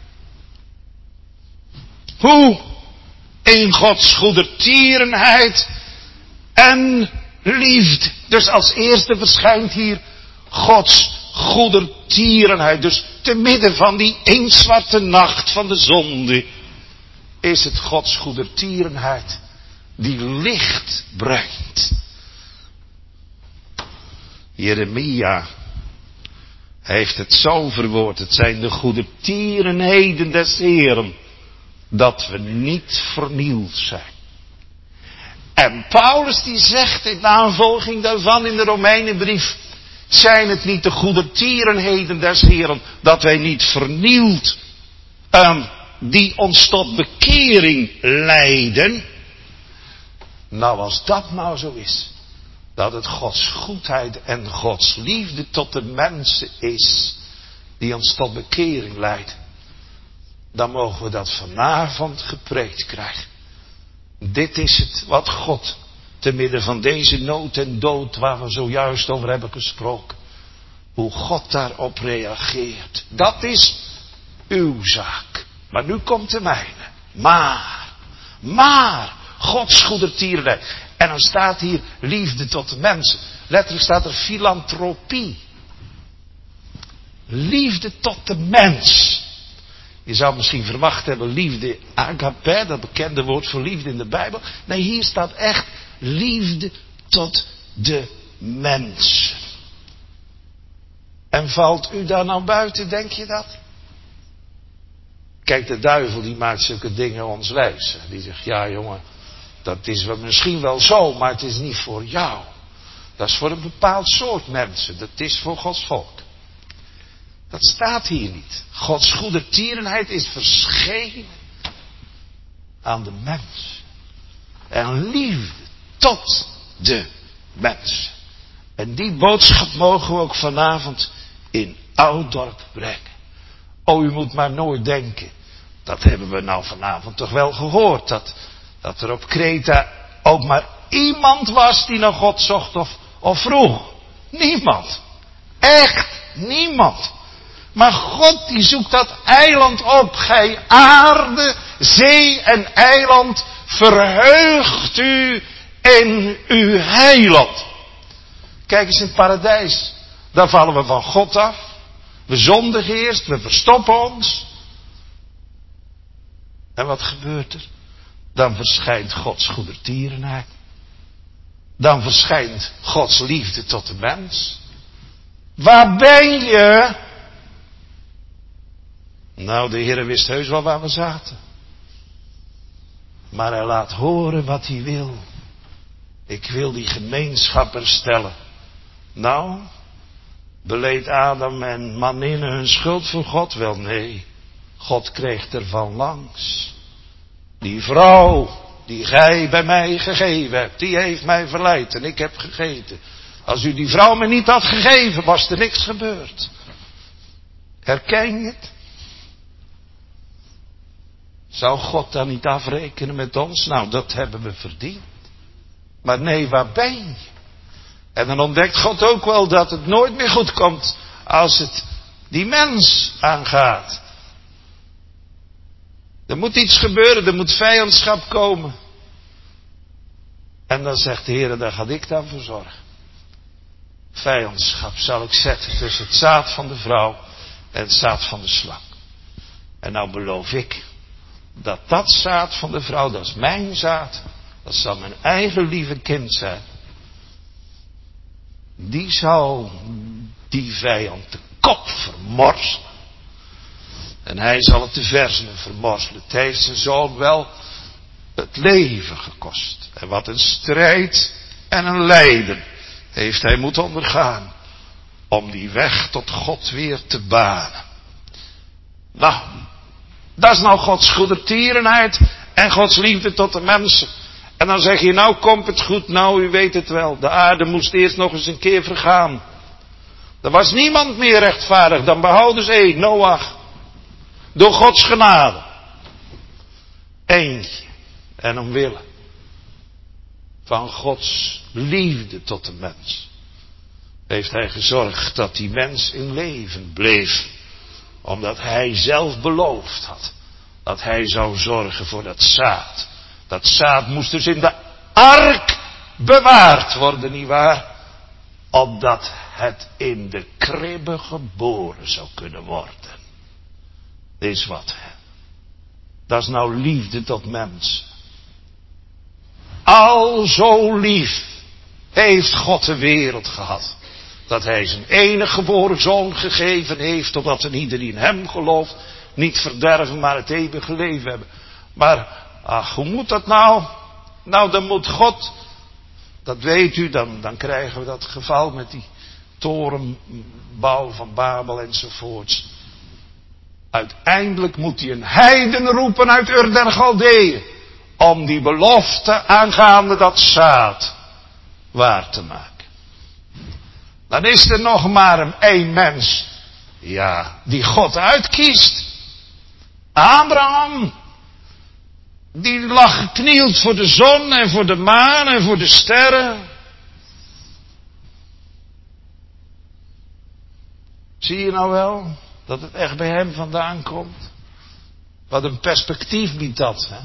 Hoe? In Gods goedertierenheid en liefde. Dus als eerste verschijnt hier Gods goedertierenheid. Dus te midden van die inktzwarte nacht van de zonde is het Gods goedertierenheid die licht brengt. Jeremia heeft het zo verwoord. Het zijn de goede tierenheden des Heeren, dat we niet vernield zijn. En Paulus die zegt in navolging daarvan in de Romeinenbrief, zijn het niet de goede tierenheden des Heeren, dat wij niet vernield, die ons tot bekering leiden. Nou, als dat nou zo is, dat het Gods goedheid en Gods liefde tot de mensen is, die ons tot bekering leidt, dan mogen we dat vanavond gepreekt krijgen. Dit is het wat God, te midden van deze nood en dood waar we zojuist over hebben gesproken, hoe God daarop reageert. Dat is uw zaak. Maar nu komt de mijne. Maar, Gods goedertierenheid. En dan staat hier liefde tot de mensen. Letterlijk staat er filantropie. Liefde tot de mens. Je zou misschien verwacht hebben liefde agape, dat bekende woord voor liefde in de Bijbel. Nee, hier staat echt liefde tot de mens. En valt u daar nou buiten, denk je dat? Kijk, de duivel die maakt zulke dingen ons wijs. Die zegt, ja jongen, dat is wel misschien wel zo, maar het is niet voor jou. Dat is voor een bepaald soort mensen. Dat is voor Gods volk. Dat staat hier niet. Gods goedertierenheid is verschenen aan de mens. En liefde tot de mens. En die boodschap mogen we ook vanavond in Ouddorp brengen. Oh, u moet maar nooit denken. Dat hebben we nou vanavond toch wel gehoord. Dat er op Kreta ook maar iemand was die naar God zocht of vroeg. Niemand. Echt niemand. Maar God die zoekt dat eiland op. Gij aarde, zee en eiland, verheugt u in uw heiland. Kijk eens in het paradijs. Daar vallen we van God af. We zondigen eerst, we verstoppen ons. En wat gebeurt er? Dan verschijnt Gods goedertierenheid. Dan verschijnt Gods liefde tot de mens. Waar ben je? Nou, de Heer wist heus wel waar we zaten. Maar hij laat horen wat hij wil. Ik wil die gemeenschap herstellen. Nou, beleed Adam en Manninne hun schuld voor God? Wel nee, God kreeg ervan langs. Die vrouw die gij bij mij gegeven hebt, die heeft mij verleid en ik heb gegeten. Als u die vrouw me niet had gegeven, was er niks gebeurd. Herken je het? Zou God dan niet afrekenen met ons? Nou, dat hebben we verdiend. Maar nee, waar ben je? En dan ontdekt God ook wel dat het nooit meer goed komt als het die mens aangaat. Er moet iets gebeuren, er moet vijandschap komen. En dan zegt de Heer, daar ga ik dan voor zorgen. Vijandschap zal ik zetten tussen het zaad van de vrouw en het zaad van de slang. En nou beloof ik dat dat zaad van de vrouw, dat is mijn zaad, dat zal mijn eigen lieve kind zijn. Die zal die vijand de kop vermorzelen. En hij zal het te versenen vermorzelen. Het heeft zijn zoon wel het leven gekost. En wat een strijd en een lijden heeft hij moeten ondergaan. Om die weg tot God weer te banen. Nou, dat is nou Gods goedertierenheid en Gods liefde tot de mensen. En dan zeg je, nou komt het goed, nou u weet het wel. De aarde moest eerst nog eens een keer vergaan. Er was niemand meer rechtvaardig dan behoudens één, Noach. Door Gods genade. Eentje. En omwille van Gods liefde tot de mens heeft hij gezorgd dat die mens in leven bleef. Omdat hij zelf beloofd had dat hij zou zorgen voor dat zaad. Dat zaad moest dus in de ark bewaard worden, nietwaar? Opdat het in de kribbe geboren zou kunnen worden. Dit is wat. Dat is nou liefde tot mens. Al zo lief heeft God de wereld gehad. Dat hij zijn enige geboren zoon gegeven heeft, opdat een ieder die in hem gelooft niet verderven, maar het eeuwige leven hebben. Maar, ach, hoe moet dat nou? Nou, dan moet God, dat weet u, dan krijgen we dat geval met die torenbouw van Babel enzovoorts. Uiteindelijk moet hij een heiden roepen uit Ur der Galdeeën, om die belofte aangaande dat zaad waar te maken. Dan is er nog maar één mens, ja, die God uitkiest. Abraham. Die lag geknield voor de zon en voor de maan en voor de sterren. Zie je nou wel dat het echt bij hem vandaan komt? Wat een perspectief biedt dat, hè?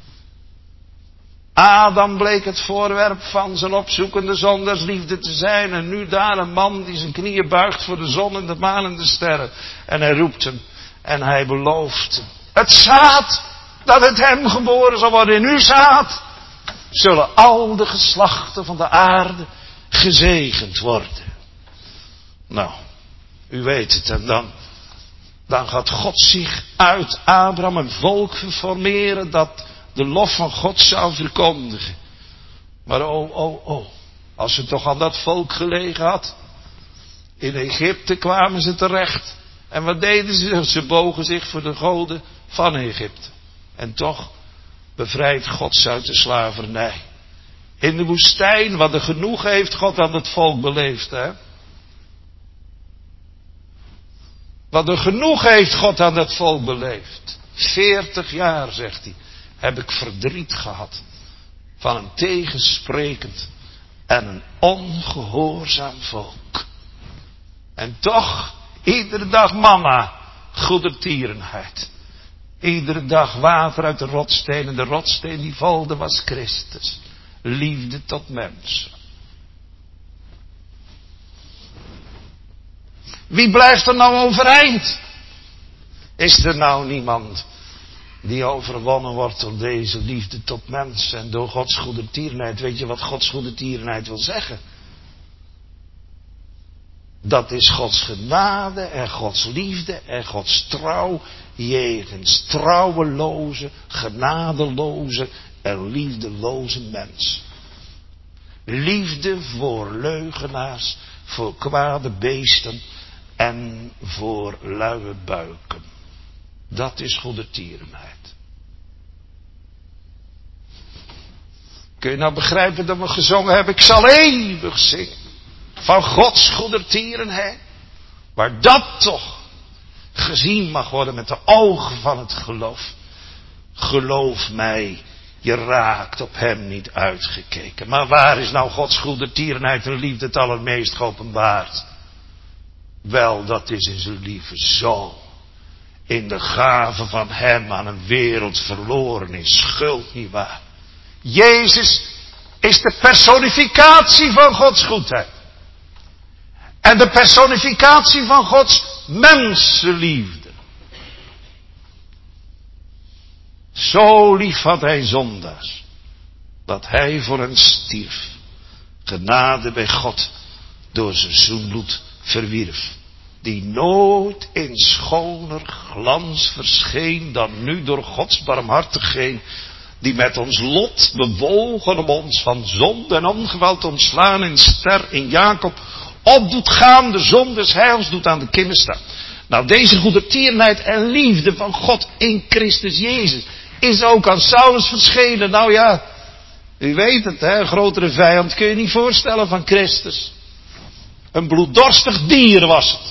Adam bleek het voorwerp van zijn opzoekende zondagsliefde te zijn. En nu daar een man die zijn knieën buigt voor de zon en de maan en de sterren. En hij roept hem. En hij belooft hem. Het zaad, dat het hem geboren zal worden in uw zaad, zullen al de geslachten van de aarde gezegend worden. Nou, u weet het. En dan gaat God zich uit Abraham een volk formeren dat de lof van God zou verkondigen. Maar als ze toch aan dat volk gelegen had. In Egypte kwamen ze terecht. En wat deden ze? Ze bogen zich voor de goden van Egypte. En toch bevrijdt God ze uit de slavernij. In de woestijn, wat er genoeg heeft God aan het volk beleefd, hè? Wat er genoeg heeft God aan het volk beleefd. 40 jaar, zegt hij, heb ik verdriet gehad van een tegensprekend en een ongehoorzaam volk. En toch, iedere dag manna, goedertierenheid. Iedere dag water uit de rotsteen en de rotsteen die volde was Christus. Liefde tot mensen. Wie blijft er nou overeind? Is er nou niemand die overwonnen wordt door deze liefde tot mensen en door Gods goedertierenheid? Weet je wat Gods goedertierenheid wil zeggen? Dat is Gods genade en Gods liefde en Gods trouw jegens trouweloze, genadeloze en liefdeloze mensen. Liefde voor leugenaars, voor kwade beesten en voor luie buiken. Dat is goedertierenheid. Kun je nou begrijpen dat we gezongen hebben? Ik zal eeuwig zingen van Gods goedertierenheid. Maar dat toch gezien mag worden met de ogen van het geloof. Geloof mij, je raakt op hem niet uitgekeken. Maar waar is nou Gods goedertierenheid en liefde het allermeest geopenbaard? Wel, dat is in zijn lieve zoon. In de gave van hem aan een wereld verloren in schuld, nietwaar? Jezus is de personificatie van Gods goedheid. En de personificatie van Gods mensenliefde. Zo lief had hij zondaars, dat hij voor hen stierf. Genade bij God door zijn zoenbloed verwierf. Die nooit in schoner glans verscheen dan nu door Gods barmhartigheid. Die met ons lot bewogen om ons van zonde en ongeweld ontslaan in ster in Jacob op doet gaan, de zon des heils doet aan de kimmen staan. Nou, deze goedertierenheid en liefde van God in Christus Jezus is ook aan Saulus verschenen. Nou ja, u weet het, hè, een grotere vijand kun je niet voorstellen van Christus. Een bloeddorstig dier was het.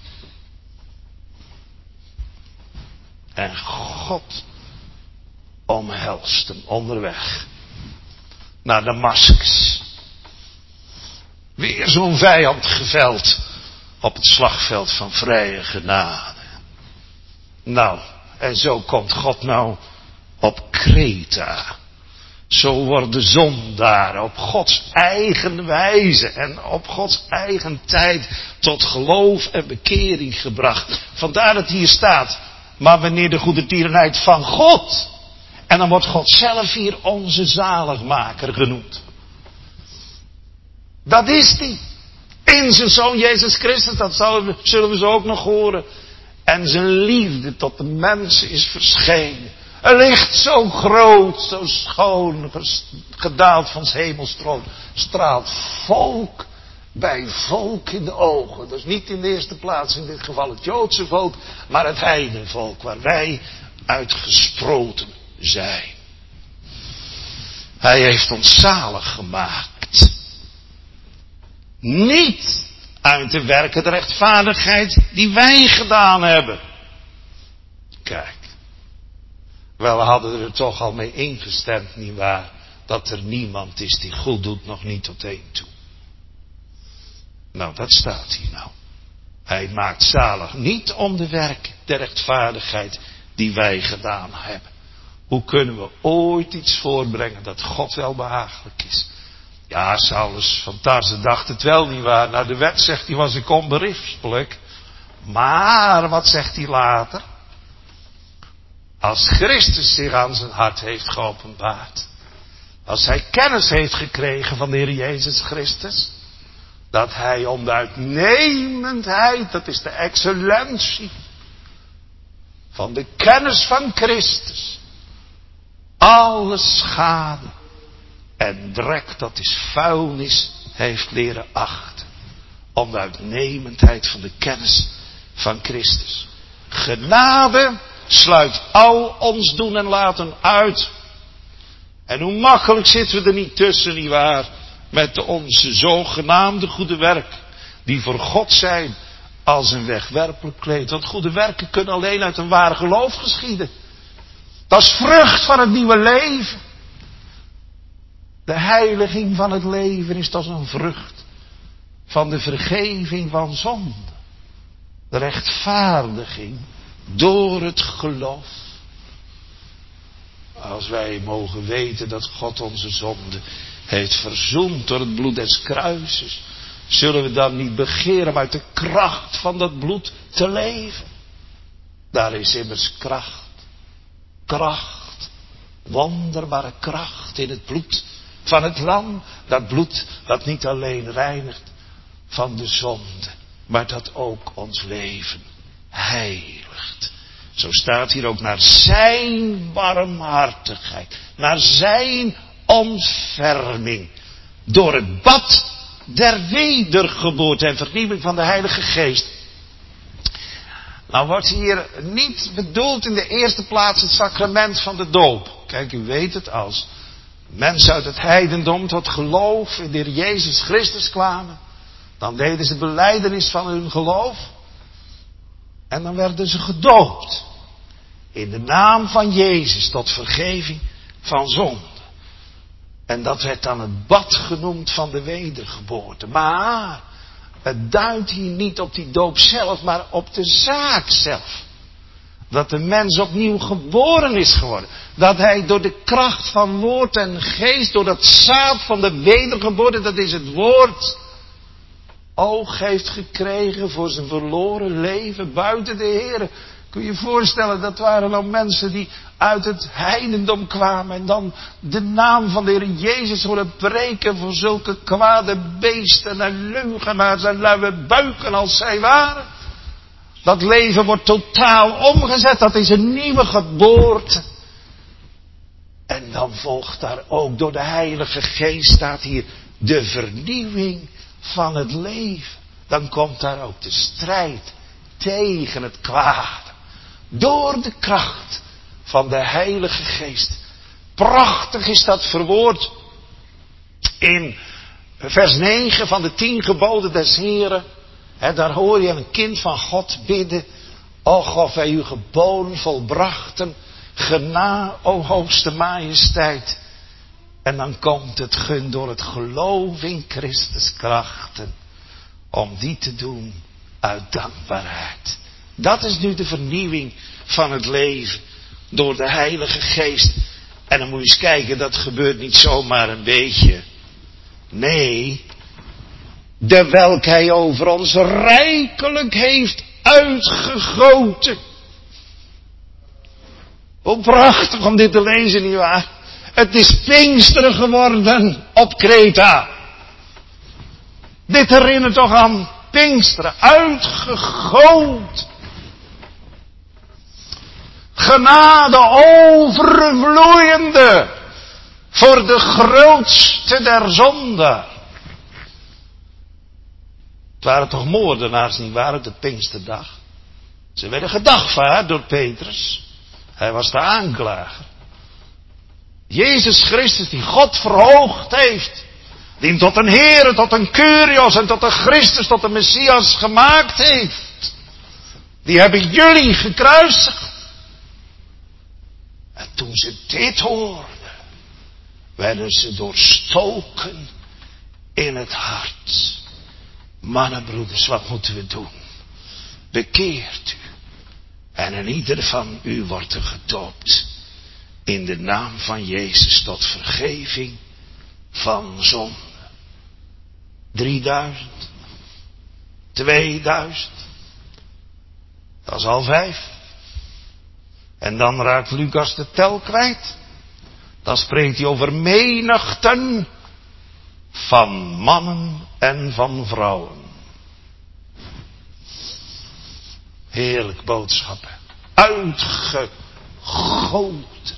En God omhelst hem onderweg naar Damaskus. Weer zo'n vijand geveld op het slagveld van vrije genade. Nou, en zo komt God nou op Kreta. Zo worden zondaren op Gods eigen wijze en op Gods eigen tijd tot geloof en bekering gebracht. Vandaar dat hier staat, maar wanneer de goedertierenheid van God. En dan wordt God zelf hier onze zaligmaker genoemd. Dat is die. In zijn Zoon Jezus Christus, dat zullen we zo ook nog horen. En zijn liefde tot de mensen is verschenen. Een licht zo groot, zo schoon, gedaald van 's hemels troon, straalt volk bij volk in de ogen. Dus niet in de eerste plaats in dit geval het Joodse volk, maar het heidenvolk waar wij uitgesproten zijn. Hij heeft ons zalig gemaakt. Niet uit de werken de rechtvaardigheid die wij gedaan hebben. Kijk, wel hadden er toch al mee ingestemd, nietwaar, dat er niemand is die goed doet, nog niet tot één toe. Nou, dat staat hier nou. Hij maakt zalig niet om de werken de rechtvaardigheid die wij gedaan hebben. Hoe kunnen we ooit iets voorbrengen dat God wel behagelijk is? Ja, Saulus van Tarse dacht het wel niet waar. Nou, de wet zegt hij was ik onberispelijk. Maar, wat zegt hij later? Als Christus zich aan zijn hart heeft geopenbaard. Als hij kennis heeft gekregen van de Heer Jezus Christus. Dat hij om de uitnemendheid, dat is de excellentie. Van de kennis van Christus. Alle schade en drek, dat is vuilnis, heeft leren achten. Om de uitnemendheid van de kennis van Christus. Genade sluit al ons doen en laten uit. En hoe makkelijk zitten we er niet tussen, nietwaar? Met onze zogenaamde goede werk. Die voor God zijn als een wegwerpelijk kleed. Want goede werken kunnen alleen uit een waar geloof geschieden. Dat is vrucht van het nieuwe leven. De heiliging van het leven is als een vrucht van de vergeving van zonde. De rechtvaardiging door het geloof. Als wij mogen weten dat God onze zonde heeft verzoend door het bloed des kruises, zullen we dan niet begeren om uit de kracht van dat bloed te leven? Daar is immers kracht. Kracht. Wonderbare kracht in het bloed van het lam. Dat bloed dat niet alleen reinigt van de zonde, maar dat ook ons leven heiligt. Zo staat hier ook naar zijn barmhartigheid, naar zijn ontferming, door het bad der wedergeboorte en vernieuwing van de Heilige Geest. Nou wordt hier niet bedoeld in de eerste plaats het sacrament van de doop. Kijk, u weet het, als mensen uit het heidendom tot geloof in de Heer Jezus Christus kwamen, dan deden ze belijdenis van hun geloof en dan werden ze gedoopt. In de naam van Jezus tot vergeving van zonde. En dat werd dan het bad genoemd van de wedergeboorte. Maar het duidt hier niet op die doop zelf, maar op de zaak zelf. Dat de mens opnieuw geboren is geworden. Dat hij door de kracht van woord en geest, door dat zaad van de wedergeboorte, dat is het woord, oog heeft gekregen voor zijn verloren leven buiten de Heer. Kun je je voorstellen, dat waren dan mensen die uit het heidendom kwamen en dan de naam van de Heer Jezus horen preken voor zulke kwade beesten en leugenaars en luie buiken als zij waren. Dat leven wordt totaal omgezet, dat is een nieuwe geboorte. En dan volgt daar ook door de Heilige Geest, staat hier, de vernieuwing van het leven. Dan komt daar ook de strijd tegen het kwade. Door de kracht van de Heilige Geest. Prachtig is dat verwoord in vers 9 van de 10 geboden des Heren. Daar hoor je een kind van God bidden. Och, of wij uw geboden volbrachten. Gena, o hoogste majesteit. En dan komt het gun door het geloof in Christus krachten. Om die te doen uit dankbaarheid. Dat is nu de vernieuwing van het leven. Door de Heilige Geest. En dan moet je eens kijken, dat gebeurt niet zomaar een beetje. Nee. De welke hij over ons rijkelijk heeft uitgegoten. Hoe prachtig om dit te lezen, nietwaar? Het is Pinksteren geworden op Kreta. Dit herinnert toch aan Pinksteren, uitgegoten. Genade overvloeiende voor de grootste der zonden. Het waren toch moordenaars, niet waar, op de Pinksterdag? Ze werden gedagvaard door Petrus. Hij was de aanklager. Jezus Christus, die God verhoogd heeft. Die hem tot een Heere, tot een Kyrios en tot een Christus, tot een Messias gemaakt heeft. Die hebben jullie gekruisigd. En toen ze dit hoorden, werden ze doorstoken in het hart. Mannen, broeders, wat moeten we doen? Bekeert u. En in ieder van u wordt er gedoopt. In de naam van Jezus tot vergeving van zonde. 3000. 2000. Dat is al 5. En dan raakt Lucas de tel kwijt. Dan spreekt hij over menigten van mannen en van vrouwen. Heerlijk boodschappen. Uitgegoten.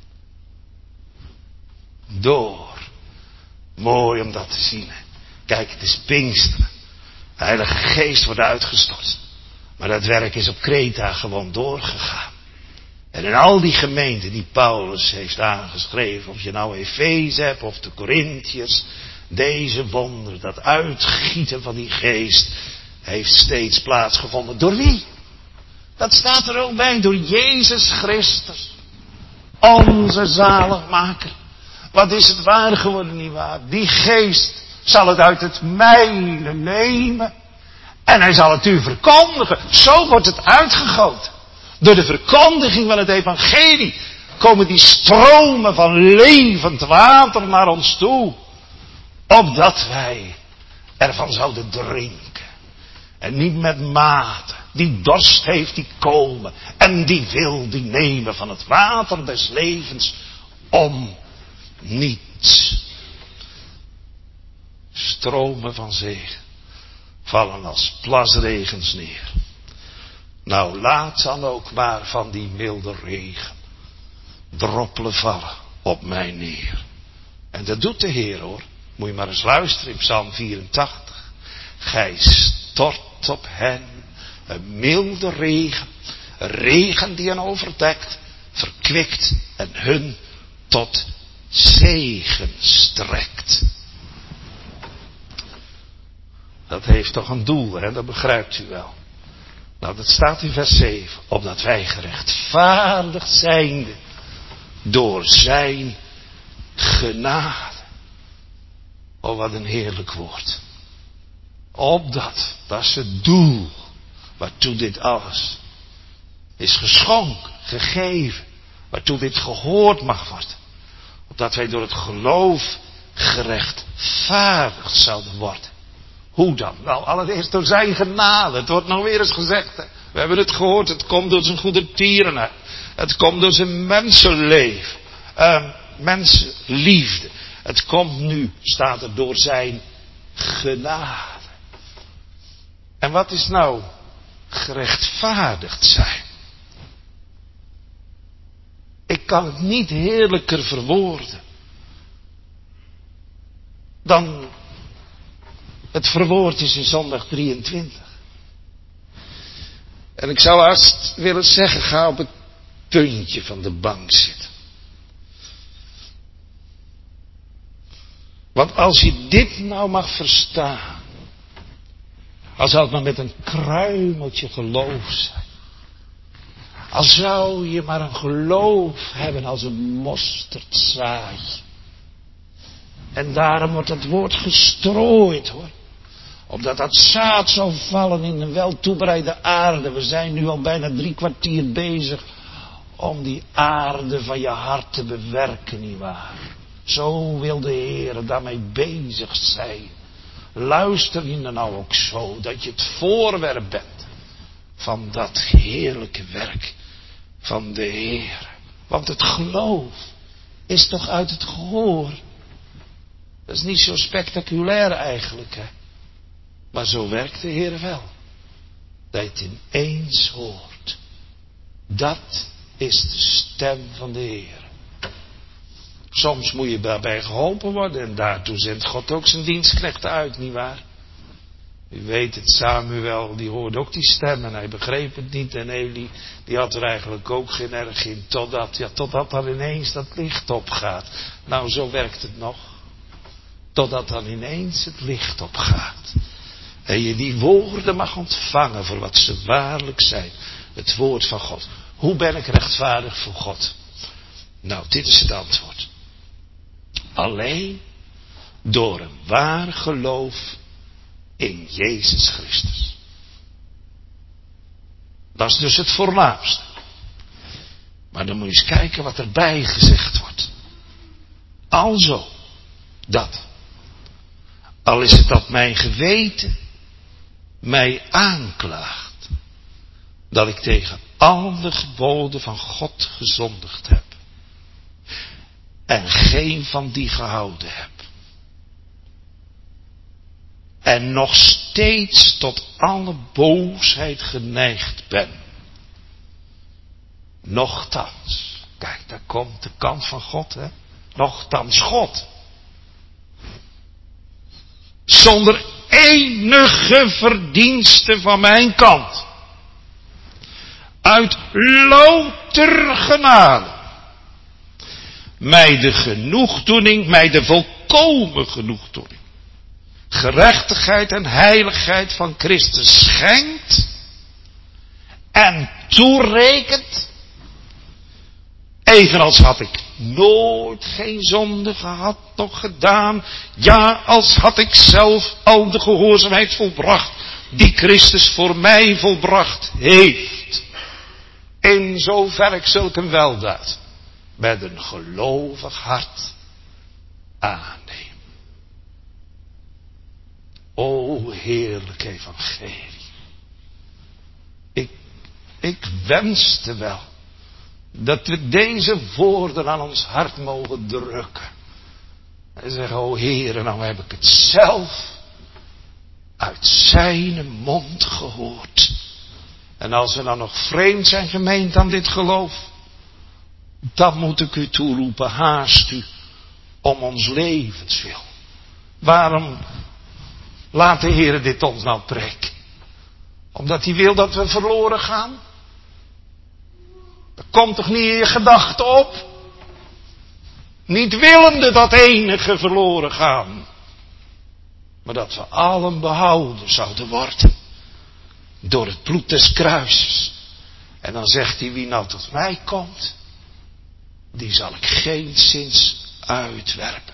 Door. Mooi om dat te zien. Kijk, het is Pinksteren. De Heilige Geest wordt uitgestort. Maar dat werk is op Kreta gewoon doorgegaan. En in al die gemeenten die Paulus heeft aangeschreven, of je nou Efeze hebt of de Korintiërs, deze wonder, dat uitgieten van die geest, heeft steeds plaatsgevonden. Door wie? Dat staat er ook bij, door Jezus Christus. Onze zaligmaker. Wat is het waar geworden, nietwaar? Die geest zal het uit het mijne nemen. En hij zal het u verkondigen. Zo wordt het uitgegoten. Door de verkondiging van het evangelie komen die stromen van levend water naar ons toe. Opdat wij ervan zouden drinken. En niet met mate. Die dorst heeft, die komen. En die wil, die nemen van het water des levens. Om niets. Stromen van zegen vallen als plasregens neer. Nou, laat dan ook maar van die milde regen droppelen vallen op mij neer. En dat doet de Heer, hoor. Moet je maar eens luisteren in Psalm 84. Gij stort op hen een milde regen. Een regen die hen overdekt, verkwikt en hun tot zegen strekt. Dat heeft toch een doel, hè? Dat begrijpt u wel. Nou, dat staat in vers 7. Opdat wij gerechtvaardigd zijnde door zijn genade. Oh, wat een heerlijk woord. Opdat, dat is het doel waartoe dit alles is geschonken, gegeven. Waartoe dit gehoord mag worden. Opdat wij door het geloof gerechtvaardigd zouden worden. Hoe dan? Nou, allereerst door zijn genade. Het wordt nou weer eens gezegd. Hè? We hebben het gehoord. Het komt door zijn goede tierenheid. Het komt door zijn mensenleven. Mensenliefde. Het komt nu, staat er, door zijn genade. En wat is nou gerechtvaardigd zijn? Ik kan het niet heerlijker verwoorden dan het verwoord is in zondag 23. En ik zou haast willen zeggen, ga op het puntje van de bank zitten. Want als je dit nou mag verstaan, al zou het maar met een kruimeltje geloof zijn. Al zou je maar een geloof hebben als een mosterdzaadje. En daarom wordt het woord gestrooid, hoor. Opdat dat zaad zou vallen in een wel toebereide aarde. We zijn nu al bijna 3 kwartier bezig om die aarde van je hart te bewerken, nietwaar? Zo wil de Heer daarmee bezig zijn. Luister je er nou ook zo, dat je het voorwerp bent van dat heerlijke werk van de Heer. Want het geloof is toch uit het gehoor. Dat is niet zo spectaculair eigenlijk, hè. Maar zo werkt de Heer wel. Dat je het ineens hoort. Dat is de stem van de Heer. Soms moet je daarbij geholpen worden. En daartoe zendt God ook zijn dienstknechten uit, nietwaar? U weet het, Samuel, die hoorde ook die stem en hij begreep het niet. En Eli, die had er eigenlijk ook geen erg in. Totdat dan ineens dat licht opgaat. Nou, zo werkt het nog. Totdat dan ineens het licht opgaat. En je die woorden mag ontvangen voor wat ze waarlijk zijn. Het woord van God. Hoe ben ik rechtvaardig voor God? Nou, dit is het antwoord. Alleen door een waar geloof in Jezus Christus. Dat is dus het voornaamste. Maar dan moet je eens kijken wat erbij gezegd wordt. Alzo, dat. Al is het dat mijn geweten mij aanklaagt. Dat ik tegen al de geboden van God gezondigd heb. En geen van die gehouden heb. En nog steeds tot alle boosheid geneigd ben. Nochtans. Kijk, daar komt de kant van God, hè. Nochtans God. Zonder enige verdienste van mijn kant. Uit louter genade. Mij de genoegdoening, mij de volkomen genoegdoening. Gerechtigheid en heiligheid van Christus schenkt. En toerekent. Evenals had ik nooit geen zonde gehad, nog gedaan. Ja, als had ik zelf al de gehoorzaamheid volbracht. Die Christus voor mij volbracht heeft. In zover ik zulke weldaad met een gelovig hart aanneem. O heerlijk evangelie. Ik wenste wel dat we deze woorden aan ons hart mogen drukken. En zeggen, o Heere, nou heb ik het zelf uit zijn mond gehoord. En als we dan nog vreemd zijn gemeend aan dit geloof, dan moet ik u toeroepen, haast u om ons levenswil. Waarom laat de Heere dit ons nou preken? Omdat hij wil dat we verloren gaan? Dat komt toch niet in je gedachten op? Niet willende dat enige verloren gaan. Maar dat we allen behouden zouden worden. Door het bloed des kruises. En dan zegt hij, wie nou tot mij komt, die zal ik geenszins uitwerpen.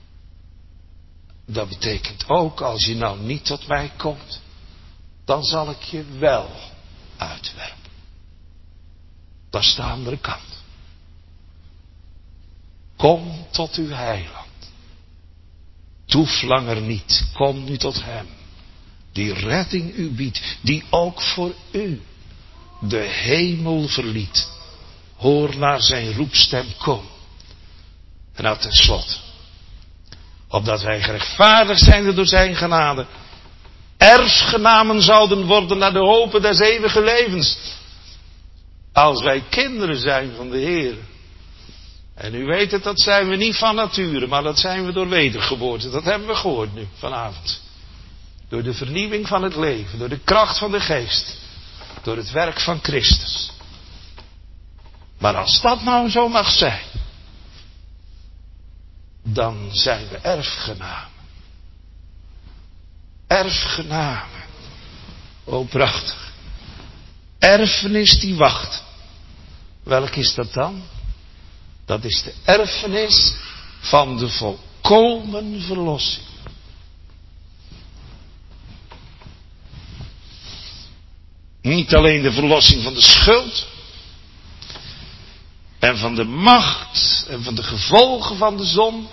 Dat betekent ook, als je nou niet tot mij komt, dan zal ik je wel uitwerpen. Dat is de andere kant. Kom tot uw heiland. Toef langer niet. Kom nu tot hem. Die redding u biedt. Die ook voor u de hemel verliet. Hoor naar zijn roepstem, kom. En nou ten slotte. Opdat wij gerechtvaardigd zijn door zijn genade. Erfgenamen zouden worden naar de hopen des eeuwige levens. Als wij kinderen zijn van de Heer. En u weet het, dat zijn we niet van nature, maar dat zijn we door wedergeboorte. Dat hebben we gehoord nu, vanavond. Door de vernieuwing van het leven, door de kracht van de geest. Door het werk van Christus. Maar als dat nou zo mag zijn, dan zijn we erfgenamen. Erfgenamen. O prachtig. Erfenis die wacht. Welk is dat dan? Dat is de erfenis van de volkomen verlossing. Niet alleen de verlossing van de schuld. En van de macht. En van de gevolgen van de zon.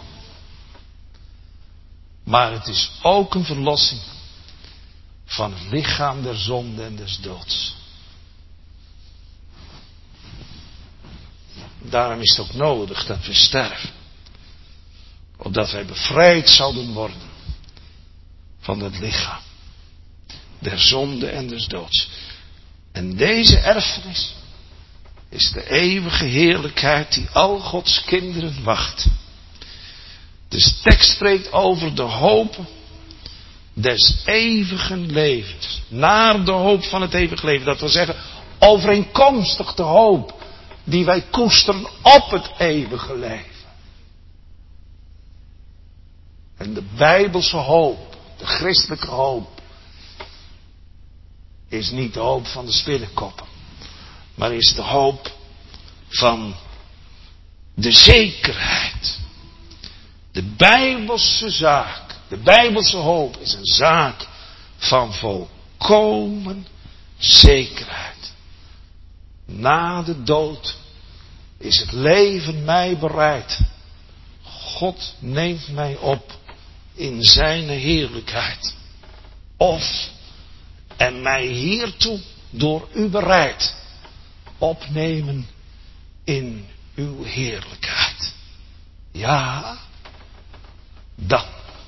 Maar het is ook een verlossing van het lichaam der zonde en des doods. Daarom is het ook nodig dat we sterven. Opdat wij bevrijd zouden worden van het lichaam. der zonde en des doods. En deze erfenis is de eeuwige heerlijkheid die al Gods kinderen wacht. De tekst spreekt over de hoop des eeuwigen levens. Naar de hoop van het eeuwige leven. Dat wil zeggen, overeenkomstig de hoop die wij koesteren op het eeuwige leven. En de Bijbelse hoop, de christelijke hoop, is niet de hoop van de spinnenkoppen, maar is de hoop van de zekerheid. De Bijbelse zaak, de Bijbelse hoop is een zaak van volkomen zekerheid. Na de dood is het leven mij bereid. God neemt mij op in zijn heerlijkheid. Of, en mij hiertoe door u bereid opnemen in uw heerlijkheid. Ja, dan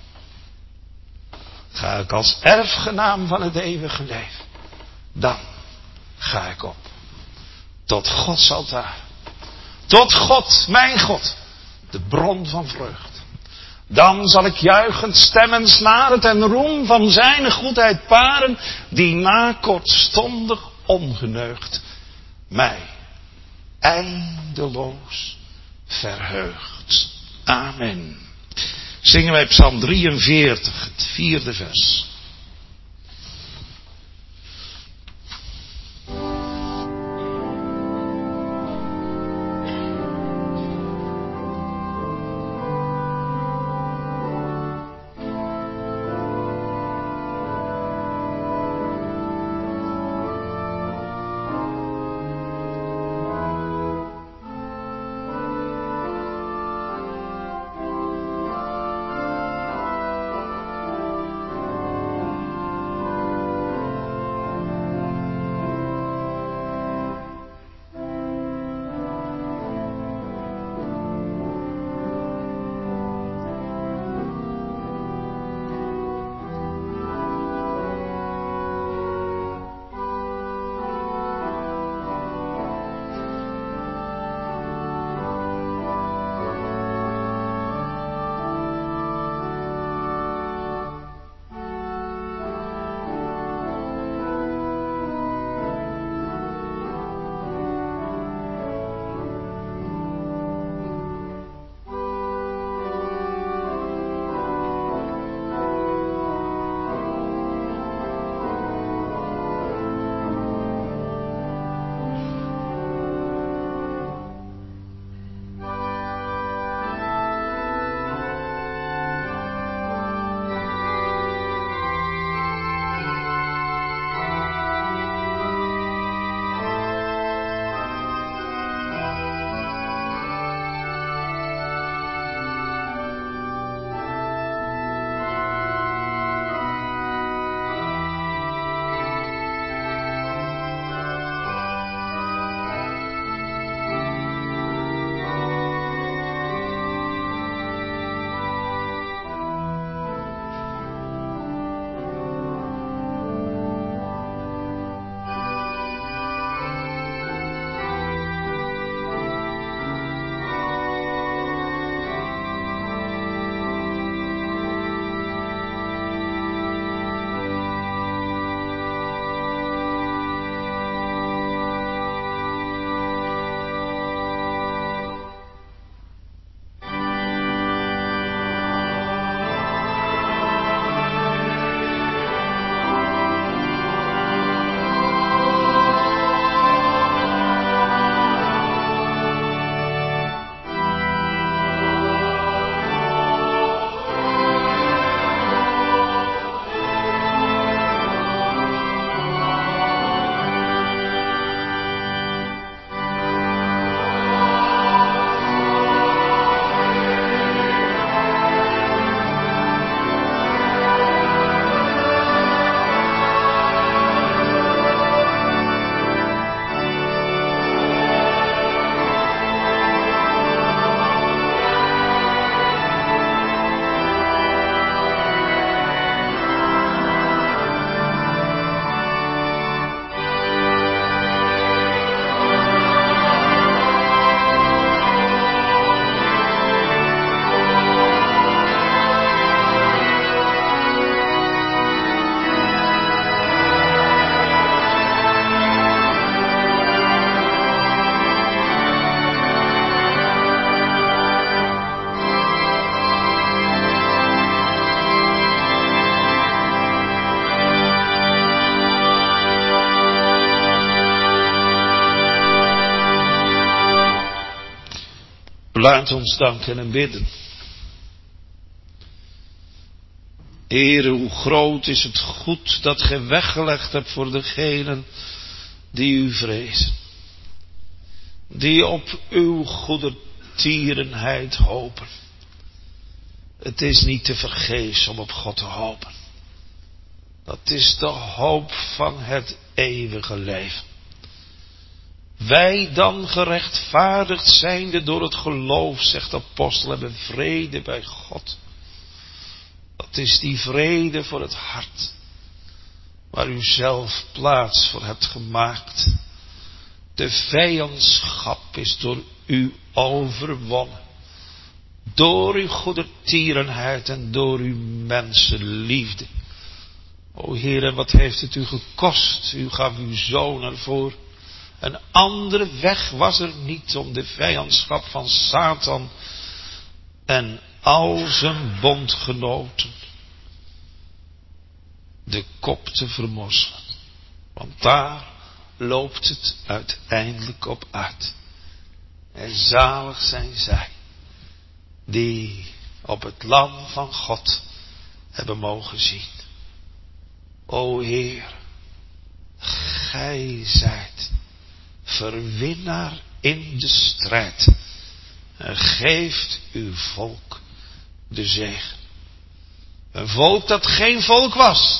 ga ik als erfgenaam van het eeuwige leven. Dan ga ik op tot Gods altaar. Tot God, mijn God, de bron van vreugd. Dan zal ik juichend stemmen snaren ten roem van zijn goedheid paren, die na kortstondig ongeneugd mij eindeloos verheugt. Amen. Zingen wij Psalm 43, het 4e vers. Laat ons danken en bidden. Heere, hoe groot is het goed dat gij weggelegd hebt voor degenen die u vrezen. Die op uw goedertierenheid hopen. Het is niet te vergeefs om op God te hopen. Dat is de hoop van het eeuwige leven. Wij dan gerechtvaardigd zijnde door het geloof, zegt de apostel, hebben vrede bij God. Dat is die vrede voor het hart, waar u zelf plaats voor hebt gemaakt. De vijandschap is door u overwonnen. Door uw goedertierenheid en door uw mensenliefde. O Heer, en wat heeft het u gekost? U gaf uw zoon ervoor. Een andere weg was er niet om de vijandschap van Satan en al zijn bondgenoten de kop te vermorzelen. Want daar loopt het uiteindelijk op uit. En zalig zijn zij die op het lam van God hebben mogen zien. O Heer, gij zijt verwinnaar in de strijd en geeft uw volk de zegen. Een volk dat geen volk was,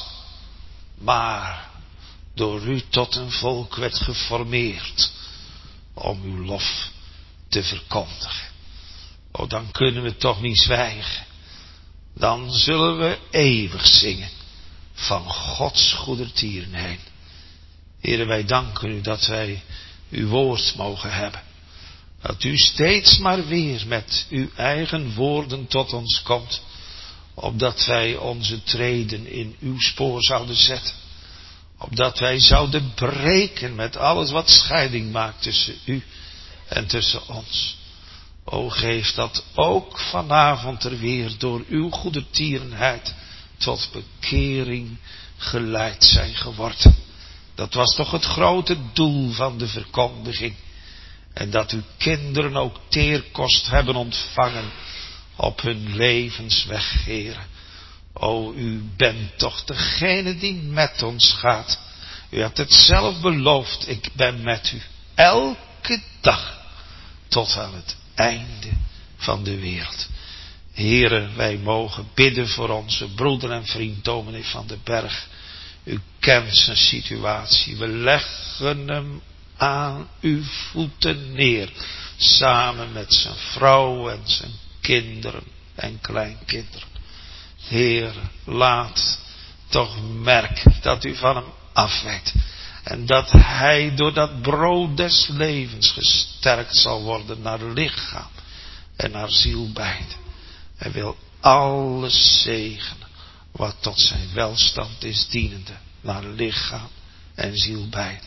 maar door u tot een volk werd geformeerd om uw lof te verkondigen. O, dan kunnen we toch niet zwijgen. Dan zullen we eeuwig zingen van Gods goedertierenheid. Heere, wij danken u dat wij uw woord mogen hebben. Dat u steeds maar weer met uw eigen woorden tot ons komt. Opdat wij onze treden in uw spoor zouden zetten. Opdat wij zouden breken met alles wat scheiding maakt tussen u en tussen ons. O, geef dat ook vanavond er weer door uw goedertierenheid tot bekering geleid zijn geworden. Dat was toch het grote doel van de verkondiging. En dat uw kinderen ook teerkost hebben ontvangen op hun levensweg, Heere. O, u bent toch degene die met ons gaat. U hebt het zelf beloofd, ik ben met u elke dag tot aan het einde van de wereld. Heere, wij mogen bidden voor onze broeder en vriend dominee van den Berg. U kent zijn situatie. We leggen hem aan uw voeten neer. Samen met zijn vrouw en zijn kinderen en kleinkinderen. Heer, laat toch merken dat u van hem afwijkt. En dat hij door dat brood des levens gesterkt zal worden naar lichaam en naar ziel beide. Hij wil alles zegenen wat tot zijn welstand is dienende, naar lichaam en ziel beide.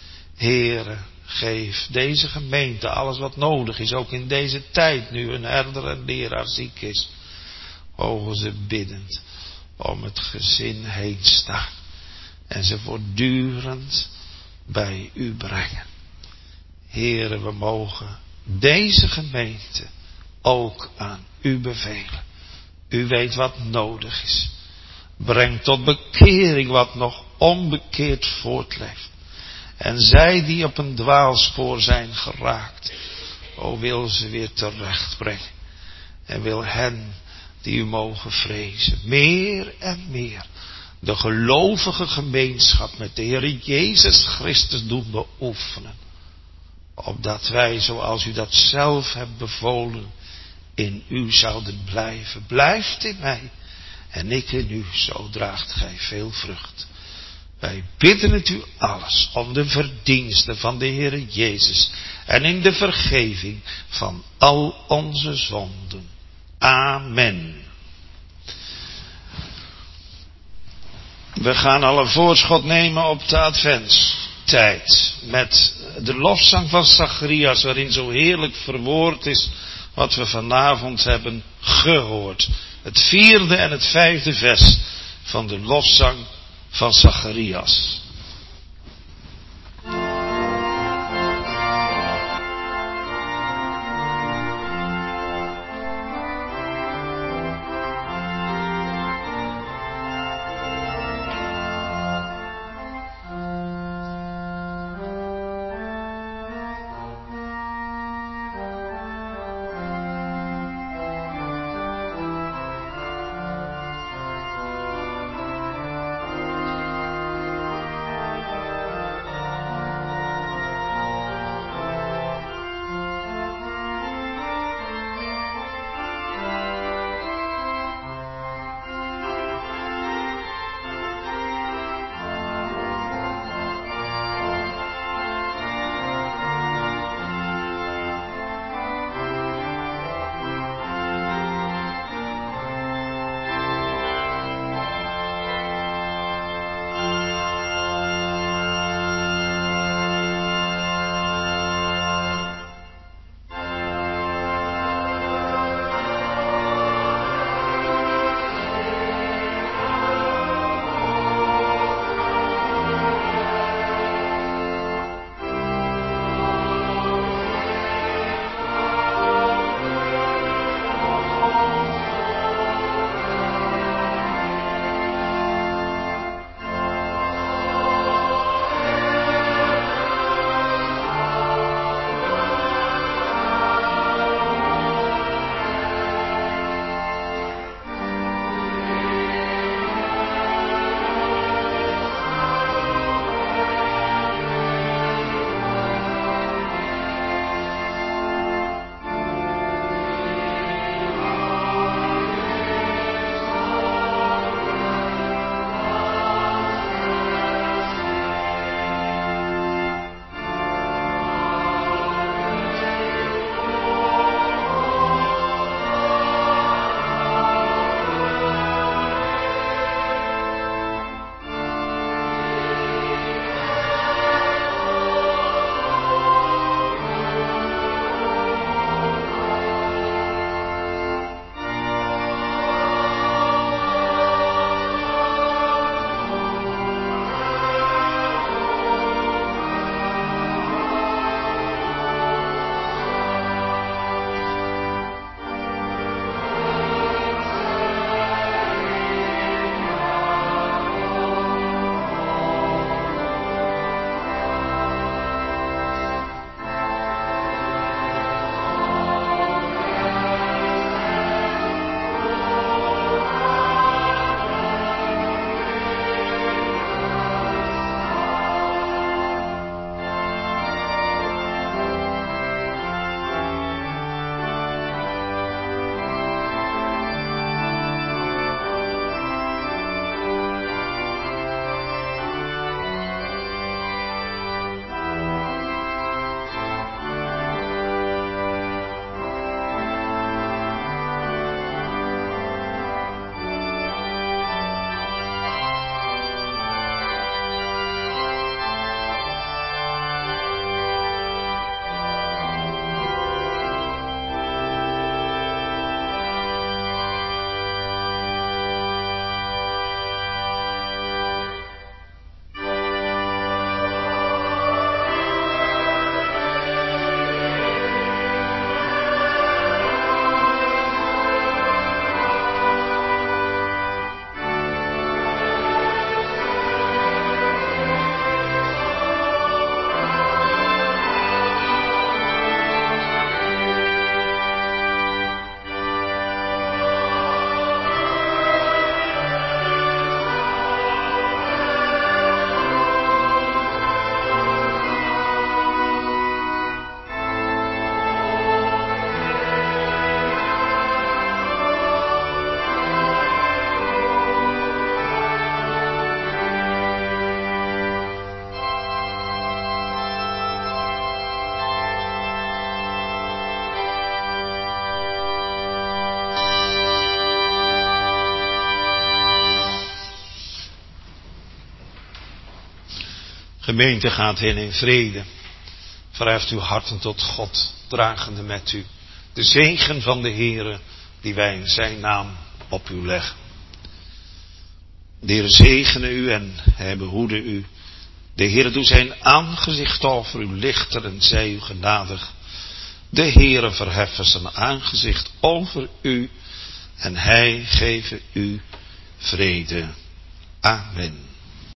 Heere, geef deze gemeente alles wat nodig is, ook in deze tijd nu een herder en leraar ziek is. Mogen ze biddend om het gezin heen staan en ze voortdurend bij u brengen. Heere, we mogen deze gemeente ook aan u bevelen. U weet wat nodig is. Breng tot bekering wat nog onbekeerd voortleeft. En zij die op een dwaalspoor zijn geraakt, o, wil ze weer terechtbrengen. En wil hen die u mogen vrezen, meer en meer de gelovige gemeenschap met de Heer Jezus Christus doen beoefenen. Opdat wij, zoals u dat zelf hebt bevolen, in u zouden blijven. Blijft in mij en ik in u, zo draagt gij veel vrucht. Wij bidden het u alles om de verdiensten van de Heer Jezus en in de vergeving van al onze zonden. Amen. We gaan al een voorschot nemen op de adventstijd met de lofzang van Zacharias, waarin zo heerlijk verwoord is wat we vanavond hebben gehoord. Het 4e en het 5e vers van de lofzang van Zacharias. Gemeente gaat heen in vrede. Verheft uw harten tot God, dragende met u de zegen van de Heere, die wij in zijn naam op u leggen. De Heere zegene u en hij behoede u. De Heere doe zijn aangezicht over u lichten en zij u genadig. De Heere verheffen zijn aangezicht over u en hij geven u vrede. Amen.